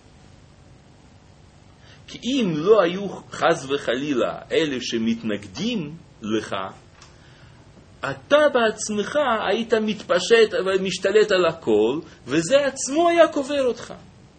כי אם לא היו חס וחלילה אלה שמתנגדים לך, אתה בעצמך היית מתפשט ומשתלט על הכל, וזה עצמו היה קובר אותך.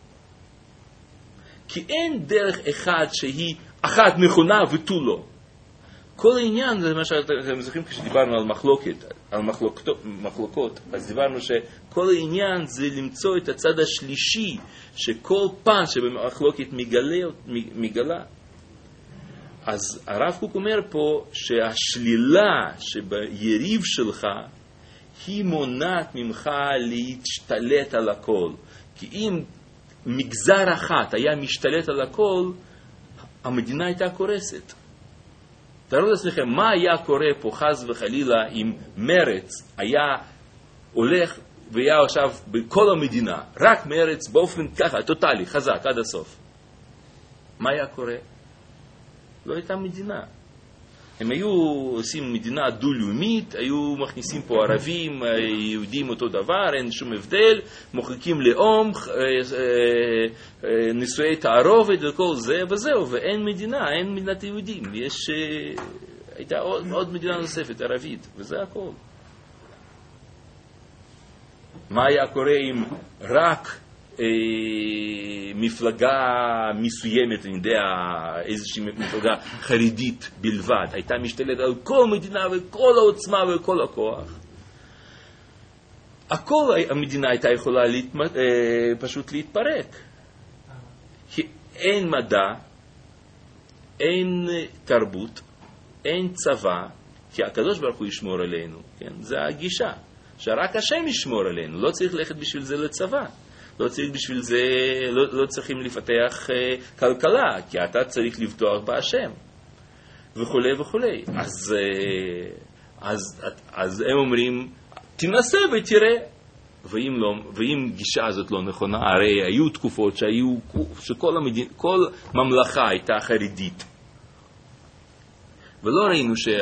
כי אין דרך אחד שהיא אחת נכונה ותו לא. כל העניין, זה מה שאתם זוכרים כשדיברנו על מחלוקת, על מחלוקות, מחלוקות, אז דיברנו שכל העניין זה למצוא את הצד השלישי, שכל פן שבמחלוקת מגלה, מגלה. אז הרב קוק אומר פה שהשלילה שביריב שלך היא מונעת ממך להשתלט על הכל. כי אם מגזר אחת היה משתלט על הכל, המדינה הייתה קורסת. תראו לעצמכם, מה היה קורה פה חס וחלילה אם מרץ היה הולך והיה עכשיו בכל המדינה, רק מרץ באופן ככה, טוטלי, חזק, עד הסוף. מה היה קורה? לא הייתה מדינה. הם היו עושים מדינה דו-לאומית, היו מכניסים פה ערבים, יהודים אותו דבר, אין שום הבדל, מוחקים לאום, נישואי תערובת וכל זה וזהו, ואין מדינה, אין מדינת יהודים. יש, הייתה עוד, עוד מדינה נוספת, ערבית, וזה הכל. מה היה קורה אם רק אה, מפלגה מסוימת, אני יודע, איזושהי מפלגה חרדית בלבד, הייתה משתלטת על כל מדינה וכל העוצמה וכל הכוח? הכל המדינה הייתה יכולה להתמ... אה, פשוט להתפרק. כי אין מדע, אין תרבות, אין צבא, כי הקדוש ברוך הוא ישמור עלינו, כן? זה הגישה. שרק השם ישמור עלינו, לא צריך ללכת בשביל זה לצבא, לא צריך בשביל זה, לא, לא צריכים לפתח uh, כלכלה, כי אתה צריך לבטוח בהשם, וכולי וכולי. אז, uh, אז, אז הם אומרים, תנסה ותראה, ואם, לא, ואם גישה הזאת לא נכונה, הרי היו תקופות שהיו, שכל המדין, כל ממלכה הייתה חרדית, ולא ראינו שה...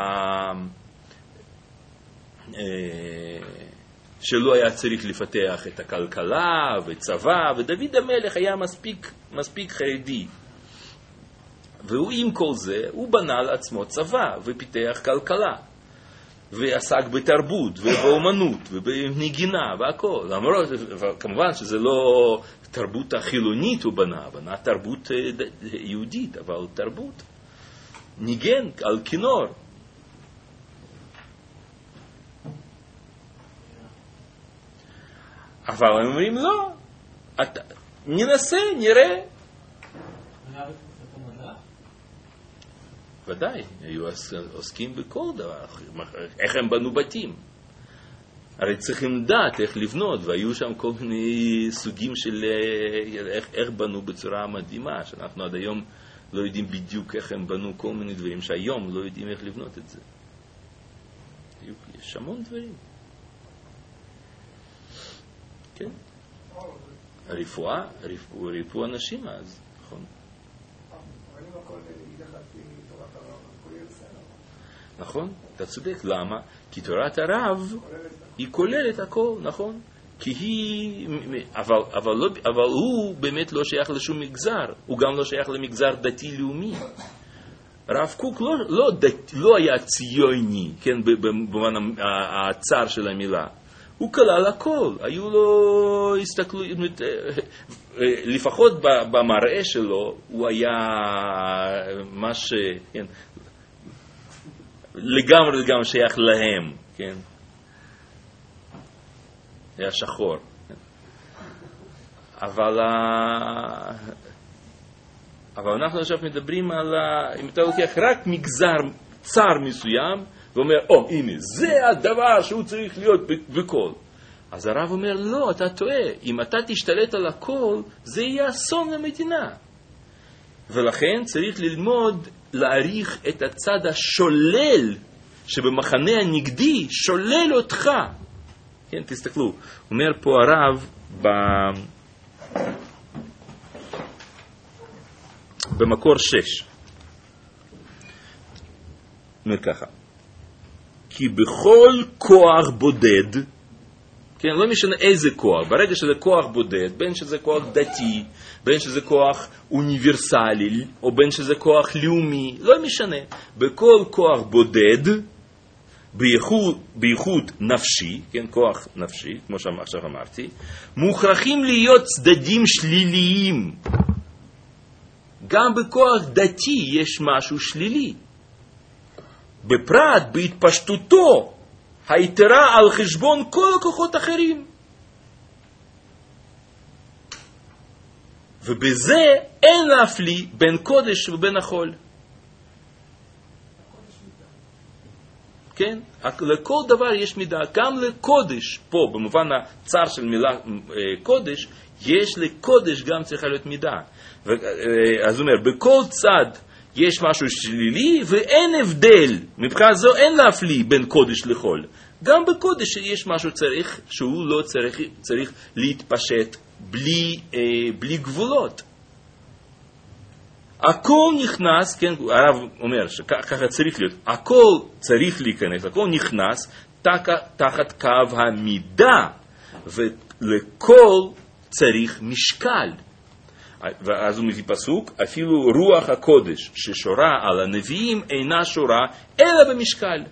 שלא היה צריך לפתח את הכלכלה וצבא, ודוד המלך היה מספיק, מספיק חרדי. והוא עם כל זה, הוא בנה לעצמו צבא ופיתח כלכלה, ועסק בתרבות ובאומנות ובנגינה והכל. למרות, כמובן שזה לא תרבות החילונית הוא בנה, בנה תרבות יהודית, אבל תרבות. ניגן על כינור. אבל הם אומרים לא, אתה, ננסה, נראה. ודאי, היו עוסקים בכל דבר, איך הם בנו בתים. הרי צריכים לדעת איך לבנות, והיו שם כל מיני סוגים של איך, איך בנו בצורה מדהימה, שאנחנו עד היום לא יודעים בדיוק איך הם בנו כל מיני דברים, שהיום לא יודעים איך לבנות את זה. יש המון דברים. כן? הרפואה, ריפו אנשים אז, נכון? נכון, אתה צודק. למה? כי תורת הרב היא כוללת הכל, נכון? כי היא, אבל, אבל, לא, אבל הוא באמת לא שייך לשום מגזר, הוא גם לא שייך למגזר דתי-לאומי. הרב קוק לא, לא, דת, לא היה ציוני, כן, במובן הצר של המילה. הוא כלל הכל, היו לו הסתכלו, לפחות במראה שלו, הוא היה ממש, כן, לגמרי לגמרי שייך להם, כן, היה שחור, כן. אבל, אבל אנחנו עכשיו מדברים על, אם אתה לוקח רק מגזר צר מסוים, ואומר, או, oh, הנה, זה הדבר שהוא צריך להיות בכל. אז הרב אומר, לא, אתה טועה. אם אתה תשתלט על הכל, זה יהיה אסון למדינה. ולכן צריך ללמוד להעריך את הצד השולל שבמחנה הנגדי שולל אותך. כן, תסתכלו, אומר פה הרב ב... במקור שש. אומר ככה, כי בכל כוח בודד, כן, לא משנה איזה כוח, ברגע שזה כוח בודד, בין שזה כוח דתי, בין שזה כוח אוניברסלי, או בין שזה כוח לאומי, לא משנה, בכל כוח בודד, בייחוד, בייחוד נפשי, כן, כוח נפשי, כמו שעכשיו אמרתי, מוכרחים להיות צדדים שליליים. גם בכוח דתי יש משהו שלילי. בפרט בהתפשטותו היתרה על חשבון כל הכוחות אחרים. ובזה אין להפליא בין קודש ובין החול. כן? לכל דבר יש מידה. גם לקודש, פה במובן הצר של מילה קודש, יש לקודש גם צריכה להיות מידה. אז הוא אומר, בכל צד יש משהו שלילי ואין הבדל. מבחינה זו אין להפליא בין קודש לחול. גם בקודש יש משהו צריך, שהוא לא צריך, צריך להתפשט בלי, אה, בלי גבולות. הכל נכנס, כן, הרב אומר שככה צריך להיות, הכל צריך להיכנס, הכל נכנס תחת, תחת קו המידה, ולכל צריך משקל. ואז הוא מביא פסוק, אפילו רוח הקודש ששורה על הנביאים אינה שורה אלא במשקל.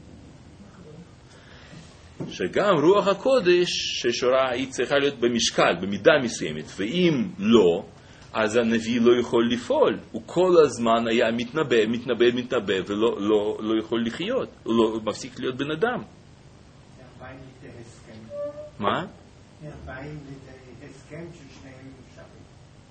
שגם רוח הקודש ששורה היא צריכה להיות במשקל, במידה מסוימת, ואם לא, אז הנביא לא יכול לפעול. הוא כל הזמן היה מתנבא, מתנבא, מתנבא, ולא לא, לא יכול לחיות, הוא לא מפסיק להיות בן אדם. מה? באים להסכם ששניהם אפשרים.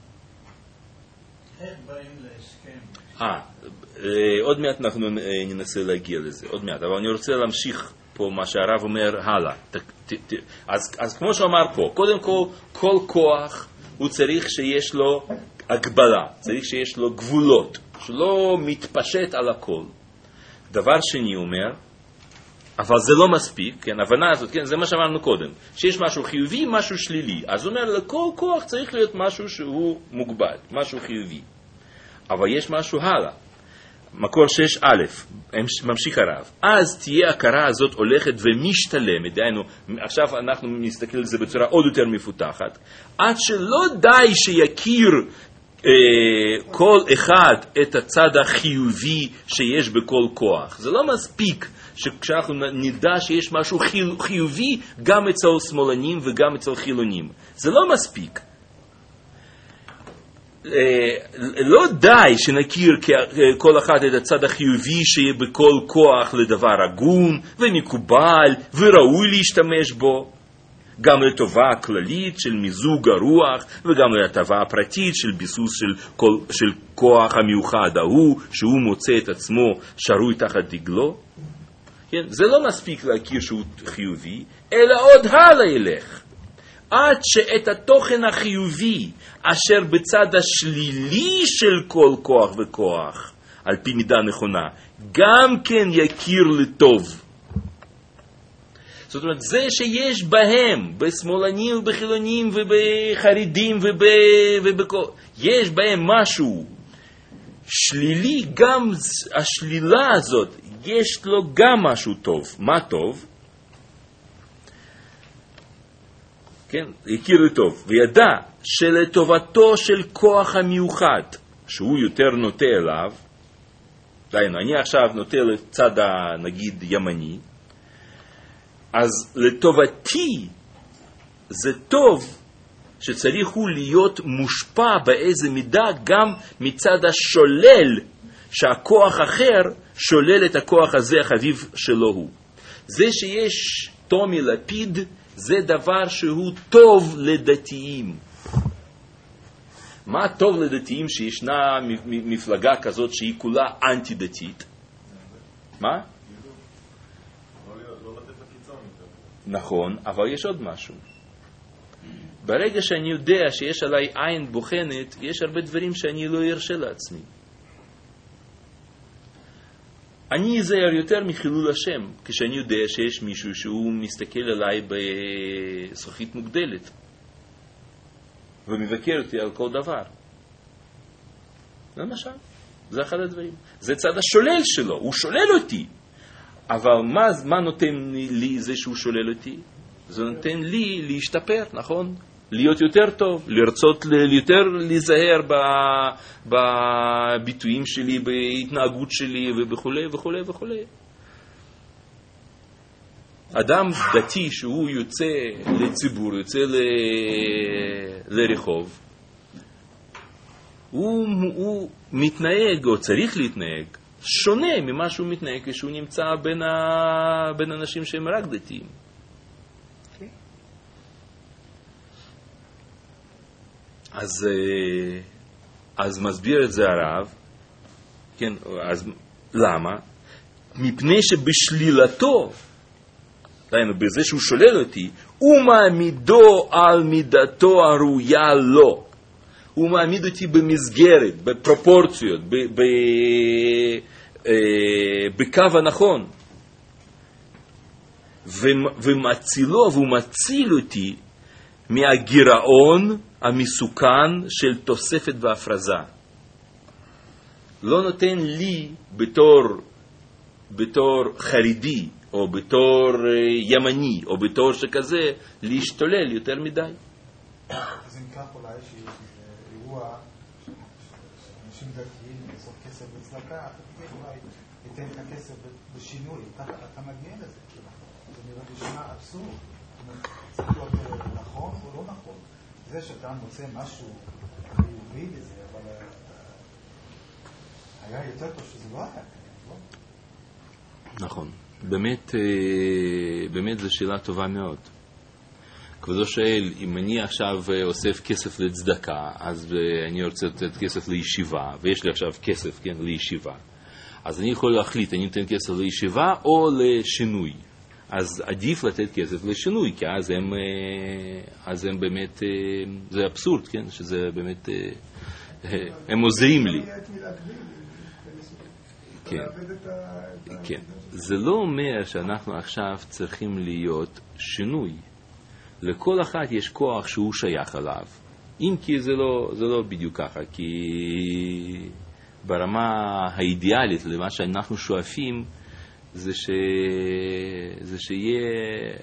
איך באים להסכם? אה, עוד מעט אנחנו ננסה להגיע לזה, עוד מעט, אבל אני רוצה להמשיך פה מה שהרב אומר הלאה. ת, ת, ת, אז, אז כמו שאמר פה, קודם כל, כל כוח הוא צריך שיש לו הגבלה, צריך שיש לו גבולות, שלא מתפשט על הכל. דבר שני אומר, אבל זה לא מספיק, כן, הבנה הזאת, כן, זה מה שאמרנו קודם, שיש משהו חיובי, משהו שלילי. אז הוא אומר, לכל כוח צריך להיות משהו שהוא מוגבל, משהו חיובי. אבל יש משהו הלאה. מקור שש א', ממשיך הרב. אז תהיה הכרה הזאת הולכת ומשתלמת, דהיינו, עכשיו אנחנו מסתכל על זה בצורה עוד יותר מפותחת, עד שלא די שיכיר אה, כל אחד את הצד החיובי שיש בכל כוח. זה לא מספיק שכשאנחנו נדע שיש משהו חיובי גם אצל שמאלנים וגם אצל חילונים. זה לא מספיק. לא די שנכיר כל אחד את הצד החיובי שיהיה בכל כוח לדבר הגון ומקובל וראוי להשתמש בו, גם לטובה הכללית של מיזוג הרוח וגם לטובה הפרטית של ביסוס של, כל, של כוח המיוחד ההוא שהוא מוצא את עצמו שרוי תחת דגלו. כן? זה לא מספיק להכיר שהוא חיובי, אלא עוד הלאה ילך. עד שאת התוכן החיובי אשר בצד השלילי של כל כוח וכוח, על פי מידה נכונה, גם כן יכיר לטוב. זאת אומרת, זה שיש בהם, בשמאלנים ובחילונים ובחרדים וב... ובכל... יש בהם משהו שלילי, גם השלילה הזאת, יש לו גם משהו טוב. מה טוב? כן, הכיר לטוב, וידע שלטובתו של כוח המיוחד, שהוא יותר נוטה אליו, דיינו, אני עכשיו נוטה לצד הנגיד ימני, אז לטובתי זה טוב שצריך הוא להיות מושפע באיזה מידה גם מצד השולל, שהכוח אחר שולל את הכוח הזה החביב שלו הוא. זה שיש תומי לפיד, זה דבר שהוא טוב לדתיים. מה טוב לדתיים שישנה מפלגה כזאת שהיא כולה אנטי-דתית? מה? נכון, אבל יש עוד משהו. ברגע שאני יודע שיש עליי עין בוחנת, יש הרבה דברים שאני לא ארשה לעצמי. אני אזהר יותר מחילול השם, כשאני יודע שיש מישהו שהוא מסתכל עליי בזכוכית מוגדלת, ומבקר אותי על כל דבר. למשל, זה אחד הדברים. זה צד השולל שלו, הוא שולל אותי. אבל מה, מה נותן לי זה שהוא שולל אותי? זה נותן לי להשתפר, נכון? להיות יותר טוב, לרצות יותר להיזהר בביטויים שלי, בהתנהגות שלי וכו' וכו' וכו'. אדם דתי שהוא יוצא לציבור, יוצא ל... לרחוב, הוא, הוא מתנהג או צריך להתנהג שונה ממה שהוא מתנהג כשהוא נמצא בין, ה... בין אנשים שהם רק דתיים. אז, אז מסביר את זה הרב, כן, אז למה? מפני שבשלילתו, דיינו, בזה שהוא שולל אותי, הוא מעמידו על מידתו הראויה לו. הוא מעמיד אותי במסגרת, בפרופורציות, ב, ב, אה, בקו הנכון. ומצילו, והוא מציל אותי מהגירעון המסוכן של תוספת והפרזה. לא נותן לי בתור, בתור חרדי, או בתור ימני, או בתור שכזה, להשתולל יותר מדי. אז אם כך אולי שיש אירוע שאנשים דתיים לעשות כסף בצדקה, אולי ייתן את הכסף בשינוי, אתה מגיע לזה. זה נראה בשנה אבסורד. צריך להיות נכון או לא נכון. זה שאתה מוצא משהו חיובי בזה, אבל היה יותר טוב שזה לא היה. נכון. באמת, באמת זו שאלה טובה מאוד. כבודו שואל, אם אני עכשיו אוסף כסף לצדקה, אז אני רוצה לתת כסף לישיבה, ויש לי עכשיו כסף, כן, לישיבה. אז אני יכול להחליט, אני נותן כסף לישיבה או לשינוי. אז עדיף לתת כסף לשינוי, כי אז הם, אז הם באמת, זה אבסורד, כן, שזה באמת, הם עוזרים לי. כן, כן. זה לא אומר שאנחנו עכשיו צריכים להיות שינוי. לכל אחד יש כוח שהוא שייך עליו. אם כי זה לא, זה לא בדיוק ככה, כי ברמה האידיאלית למה שאנחנו שואפים, זה ש... זה שיהיה,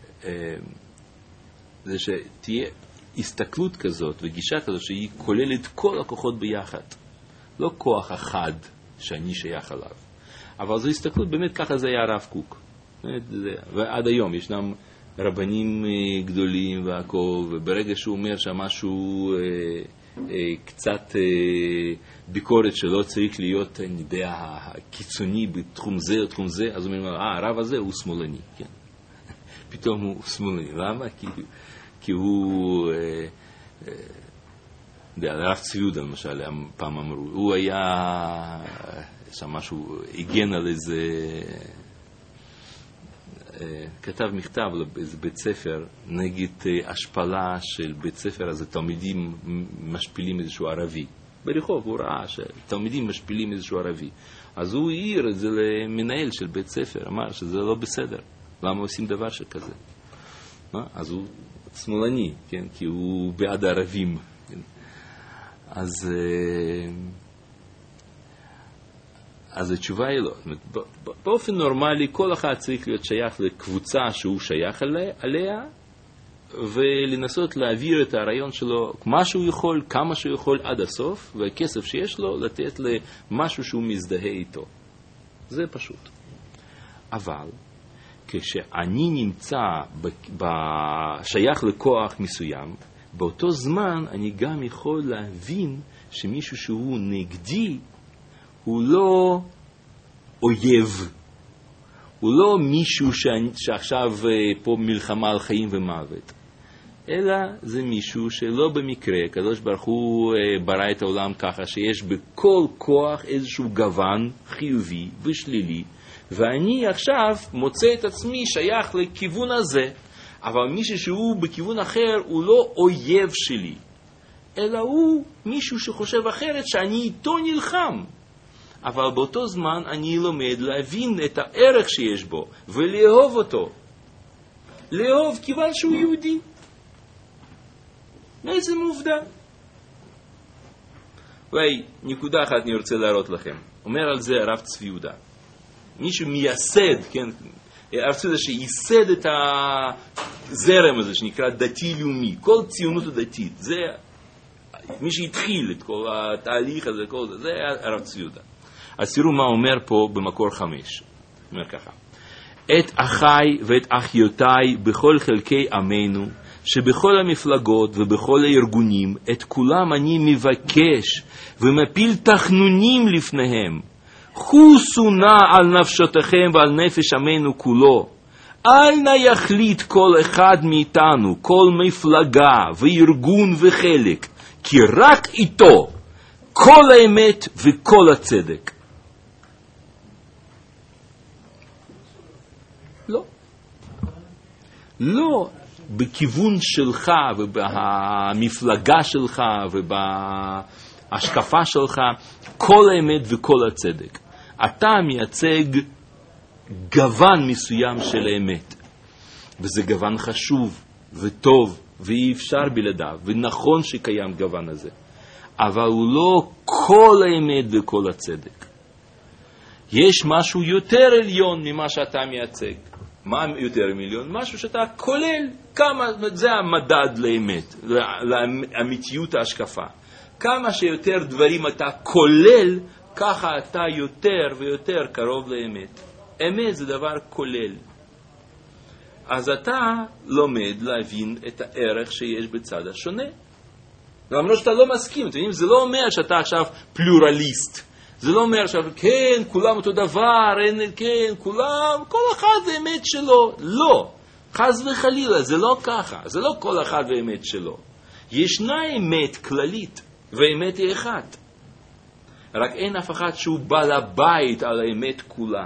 זה שתהיה הסתכלות כזאת וגישה כזאת שהיא כוללת כל הכוחות ביחד. לא כוח אחד שאני שייך עליו. אבל זו הסתכלות, באמת ככה זה היה הרב קוק. ועד היום ישנם רבנים גדולים והכל, וברגע שהוא אומר שמשהו קצת ביקורת שלא צריך להיות, אני יודע, קיצוני בתחום זה או תחום זה, אז הוא אומר, אה, הרב הזה הוא שמאלני, כן. פתאום הוא שמאלני. למה? כי, כי הוא, הרב צבי יהודה למשל, פעם אמרו, הוא היה, שם משהו, הגן על איזה, כתב מכתב לאיזה בית ספר נגד השפלה של בית ספר, אז תלמידים משפילים איזשהו ערבי. ברחוב הוא ראה שתלמידים משפילים איזשהו ערבי. אז הוא העיר את זה למנהל של בית ספר, אמר שזה לא בסדר. למה עושים דבר שכזה? אז הוא שמאלני, כן? כי הוא בעד הערבים. כן? אז, אז התשובה היא לא. באופן נורמלי כל אחד צריך להיות שייך לקבוצה שהוא שייך עליה, עליה ולנסות להעביר את הרעיון שלו מה שהוא יכול, כמה שהוא יכול עד הסוף, והכסף שיש לו לתת למשהו שהוא מזדהה איתו. זה פשוט. אבל כשאני נמצא שייך לכוח מסוים, באותו זמן אני גם יכול להבין שמישהו שהוא נגדי הוא לא אויב. הוא לא מישהו שאני, שעכשיו פה מלחמה על חיים ומוות. אלא זה מישהו שלא במקרה, הקדוש ברוך הוא ברא את העולם ככה שיש בכל כוח איזשהו גוון חיובי ושלילי, ואני עכשיו מוצא את עצמי שייך לכיוון הזה, אבל מישהו שהוא בכיוון אחר הוא לא אויב שלי, אלא הוא מישהו שחושב אחרת שאני איתו נלחם. אבל באותו זמן אני לומד להבין את הערך שיש בו, ולאהוב אותו. לאהוב כיוון שהוא יהודי. איזה עובדה. אולי נקודה אחת אני רוצה להראות לכם. אומר על זה הרב צבי יהודה. מישהו מייסד, כן, הרב צבי יהודה שייסד את הזרם הזה שנקרא דתי-לאומי, כל ציונות הדתית. זה מי שהתחיל את כל התהליך הזה, כל זה, זה הרב צבי יהודה. אז תראו מה אומר פה במקור חמש. אומר ככה. את אחי ואת אחיותיי בכל חלקי עמנו, שבכל המפלגות ובכל הארגונים, את כולם אני מבקש ומפיל תחנונים לפניהם. חוסו נא על נפשותיכם ועל נפש עמנו כולו. אל נא יחליט כל אחד מאיתנו, כל מפלגה וארגון וחלק, כי רק איתו כל האמת וכל הצדק. לא. לא בכיוון שלך ובמפלגה שלך ובהשקפה שלך כל האמת וכל הצדק. אתה מייצג גוון מסוים של האמת, וזה גוון חשוב וטוב ואי אפשר בלעדיו, ונכון שקיים גוון הזה, אבל הוא לא כל האמת וכל הצדק. יש משהו יותר עליון ממה שאתה מייצג. מה יותר מיליון? משהו שאתה כולל כמה, זה המדד לאמת, לאמיתיות ההשקפה. כמה שיותר דברים אתה כולל, ככה אתה יותר ויותר קרוב לאמת. אמת זה דבר כולל. אז אתה לומד להבין את הערך שיש בצד השונה. למרות שאתה לא מסכים, זה לא אומר שאתה עכשיו פלורליסט. זה לא אומר עכשיו, כן, כולם אותו דבר, אין, כן, כולם, כל אחד ואמת שלו. לא, חס וחלילה, זה לא ככה. זה לא כל אחד ואמת שלו. ישנה אמת כללית, ואמת היא אחת. רק אין אף אחד שהוא בעל הבית על האמת כולה.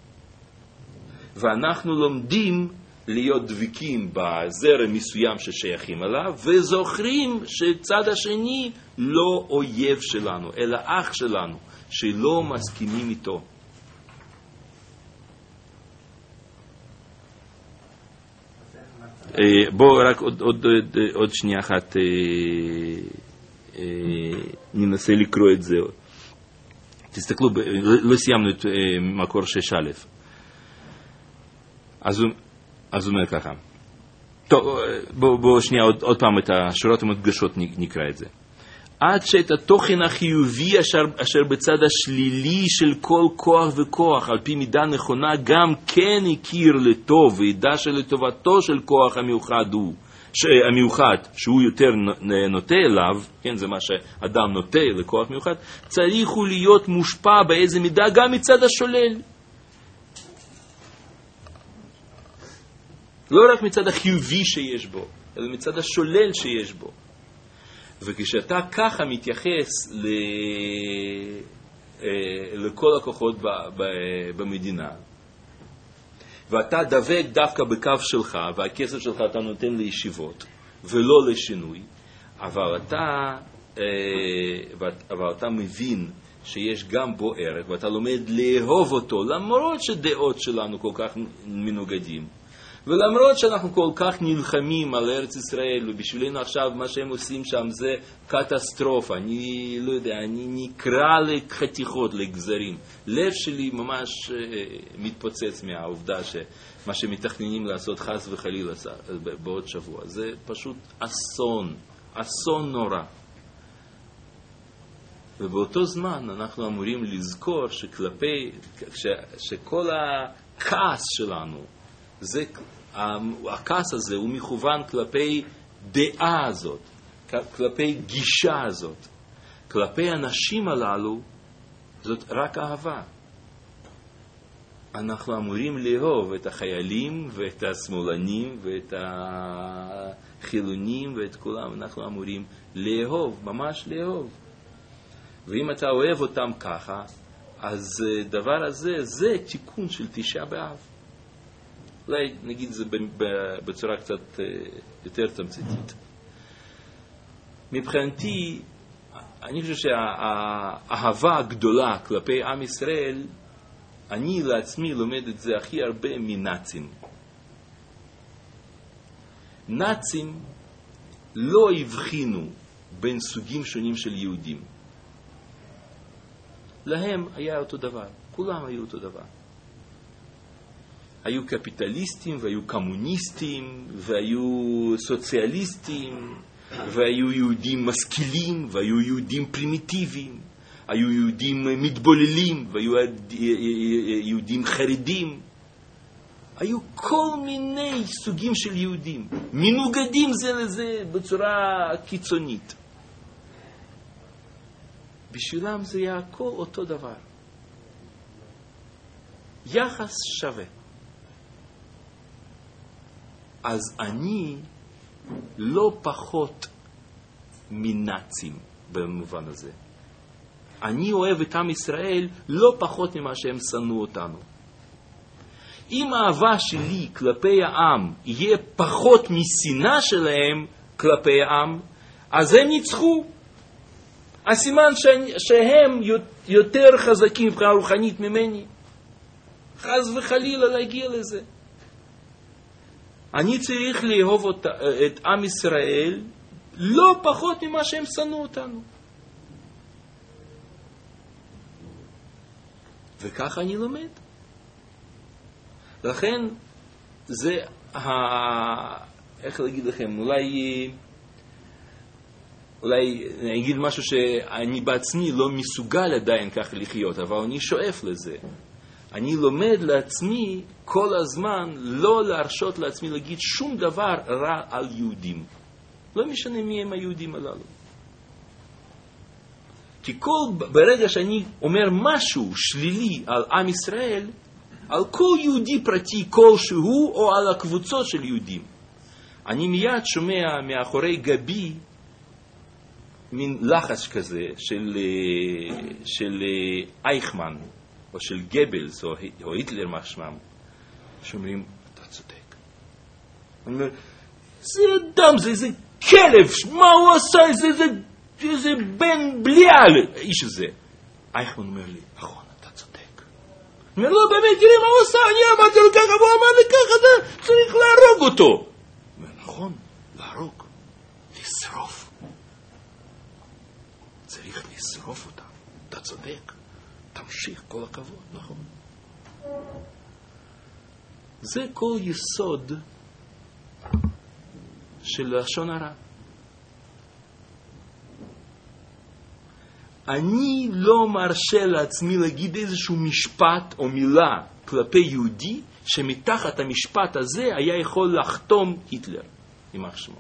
ואנחנו לומדים להיות דבקים בזרם מסוים ששייכים אליו, וזוכרים שצד השני לא אויב שלנו, אלא אח שלנו, שלא מסכימים איתו. בואו רק עוד, עוד, עוד, עוד שנייה אחת ננסה לקרוא את זה. תסתכלו, לא סיימנו את מקור שש א'. אז הוא, אז הוא אומר ככה. טוב, בואו בוא, שנייה עוד, עוד פעם את השורות המודגשות נקרא את זה. עד שאת התוכן החיובי אשר, אשר בצד השלילי של כל כוח וכוח, על פי מידה נכונה, גם כן הכיר לטוב, וידע שלטובתו של כוח המיוחד הוא, המיוחד, שהוא יותר נוטה אליו, כן, זה מה שאדם נוטה לכוח מיוחד, צריך הוא להיות מושפע באיזה מידה גם מצד השולל. לא רק מצד החיובי שיש בו, אלא מצד השולל שיש בו. וכשאתה ככה מתייחס ל... לכל הכוחות ב... ב... במדינה, ואתה דבק דווקא בקו שלך, והכסף שלך אתה נותן לישיבות, ולא לשינוי, אבל אתה, אבל אתה מבין שיש גם בו ערך, ואתה לומד לאהוב אותו, למרות שדעות שלנו כל כך מנוגדים. ולמרות שאנחנו כל כך נלחמים על ארץ ישראל, ובשבילנו עכשיו מה שהם עושים שם זה קטסטרופה, אני לא יודע, אני נקרא לחתיכות, לגזרים. לב שלי ממש uh, מתפוצץ מהעובדה שמה שמתכננים לעשות חס וחלילה בעוד שבוע. זה פשוט אסון, אסון נורא. ובאותו זמן אנחנו אמורים לזכור שכלפי, ש, שכל הכעס שלנו, זה, הכעס הזה הוא מכוון כלפי דעה הזאת, כלפי גישה הזאת. כלפי האנשים הללו זאת רק אהבה. אנחנו אמורים לאהוב את החיילים ואת השמאלנים ואת החילונים ואת כולם. אנחנו אמורים לאהוב, ממש לאהוב. ואם אתה אוהב אותם ככה, אז דבר הזה, זה תיקון של תשעה באב. אולי נגיד זה בצורה קצת יותר תמציתית. מבחינתי, אני חושב שהאהבה הגדולה כלפי עם ישראל, אני לעצמי לומד את זה הכי הרבה מנאצים. נאצים לא הבחינו בין סוגים שונים של יהודים. להם היה אותו דבר, כולם היו אותו דבר. היו קפיטליסטים והיו קומוניסטים והיו סוציאליסטים והיו יהודים משכילים והיו יהודים פרימיטיביים, היו יהודים מתבוללים והיו יהודים חרדים. היו כל מיני סוגים של יהודים, מנוגדים זה לזה בצורה קיצונית. בשבילם זה היה הכל אותו דבר. יחס שווה. אז אני לא פחות מנאצים במובן הזה. אני אוהב את עם ישראל לא פחות ממה שהם שנאו אותנו. אם האהבה שלי כלפי העם יהיה פחות משנאה שלהם כלפי העם, אז הם ניצחו. הסימן שהם יותר חזקים מבחינה רוחנית ממני. חס וחלילה להגיע לזה. אני צריך לאהוב אותה, את עם ישראל לא פחות ממה שהם שנאו אותנו. וכך אני לומד. לכן זה, ה... איך להגיד לכם, אולי, אולי אני אגיד משהו שאני בעצמי לא מסוגל עדיין כך לחיות, אבל אני שואף לזה. אני לומד לעצמי כל הזמן לא להרשות לעצמי להגיד שום דבר רע על יהודים. לא משנה מי הם היהודים הללו. כי כל, ברגע שאני אומר משהו שלילי על עם ישראל, על כל יהודי פרטי כלשהו או על הקבוצות של יהודים, אני מיד שומע מאחורי גבי מין לחץ כזה של, של אייכמן או של גבלס או, או היטלר משמם, שאומרים, אתה צודק. אני אומר, זה אדם, זה איזה כלב, מה הוא עשה, זה, זה, זה, זה בן בליעל, האיש הזה. אייכמן אומר לי, נכון, אתה צודק. אני אומר, לא, באמת, תראי מה הוא עשה, אני אמרתי לו ככה, והוא אמר לי ככה, אתה צריך להרוג אותו. אני אומר, נכון, להרוג, לשרוף. צריך לשרוף אותם, אתה צודק. תמשיך, כל הכבוד, נכון. זה כל יסוד של לשון הרע. אני לא מרשה לעצמי להגיד איזשהו משפט או מילה כלפי יהודי שמתחת המשפט הזה היה יכול לחתום היטלר, יימח שמו.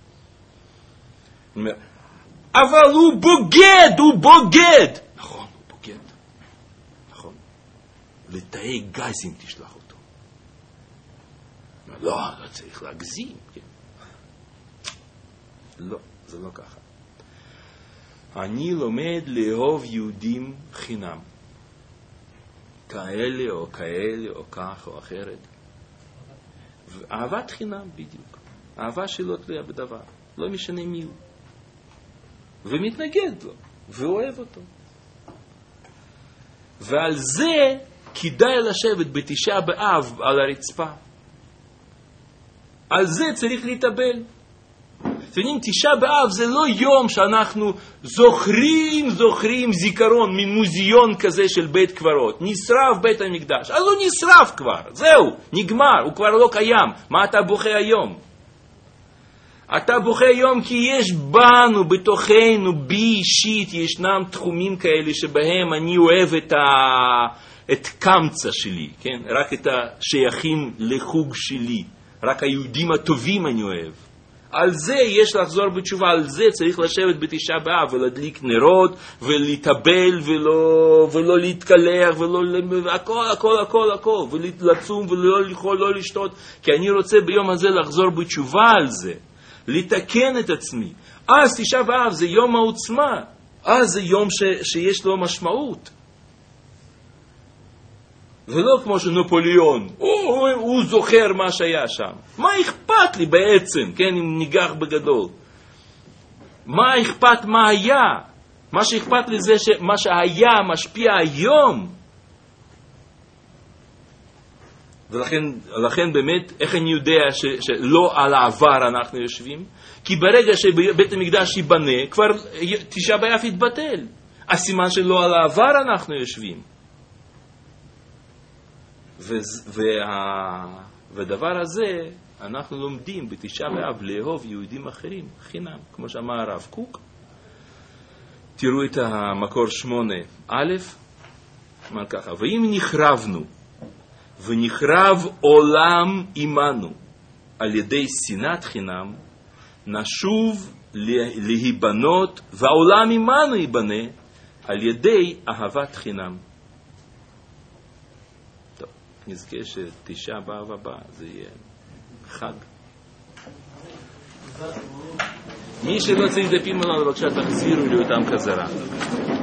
אבל הוא בוגד, הוא בוגד. נכון, הוא בוגד. נכון. לתאי גזים תשלח אותו. לא, לא צריך להגזים. כן. לא, זה לא ככה. אני לומד לאהוב יהודים חינם. כאלה או כאלה או כך או אחרת. אהבת חינם בדיוק. אהבה שלא תלויה בדבר. לא משנה מי הוא. ומתנגד לו. ואוהב אותו. ועל זה כדאי לשבת בתשעה באב על הרצפה. על זה צריך להתאבל. תשעים, תשעה באב זה לא יום שאנחנו זוכרים, זוכרים זיכרון ממוזיאון כזה של בית קברות. נשרף בית המקדש. אז הוא נשרף כבר. זהו, נגמר. הוא כבר לא קיים. מה אתה בוכה היום? אתה בוכה היום כי יש בנו, בתוכנו, בי אישית, ישנם תחומים כאלה שבהם אני אוהב את, ה... את קמצא שלי, כן? רק את השייכים לחוג שלי. רק היהודים הטובים אני אוהב. על זה יש לחזור בתשובה, על זה צריך לשבת בתשעה באב ולהדליק נרות ולהתאבל ולא, ולא להתקלח ולא, הכל, הכל, הכל, הכל, ולצום ולא לאכול, לא לשתות, כי אני רוצה ביום הזה לחזור בתשובה על זה, לתקן את עצמי. אז תשעה באב זה יום העוצמה, אז זה יום ש, שיש לו משמעות. ולא כמו שנפוליאון, הוא, הוא זוכר מה שהיה שם. מה אכפת לי בעצם, כן, אם ניגח בגדול? מה אכפת מה היה? מה שאכפת לי זה שמה שהיה משפיע היום. ולכן לכן באמת, איך אני יודע ש, שלא על העבר אנחנו יושבים? כי ברגע שבית המקדש ייבנה, כבר תשעה באב יתבטל. הסימן שלא על העבר אנחנו יושבים. וה... והדבר הזה, אנחנו לומדים בתשעה באב לאהוב יהודים אחרים, חינם, כמו שאמר הרב קוק. תראו את המקור שמונה א', אמר ככה, ואם נחרבנו, ונחרב עולם עמנו, על ידי שנאת חינם, נשוב להיבנות, והעולם עמנו ייבנה, על ידי אהבת חינם. טוב, נזכה שתשעה באב הבא, זה יהיה חג. מי שלא צריך דפים לנו, בבקשה תחזירו לי אותם חזרה.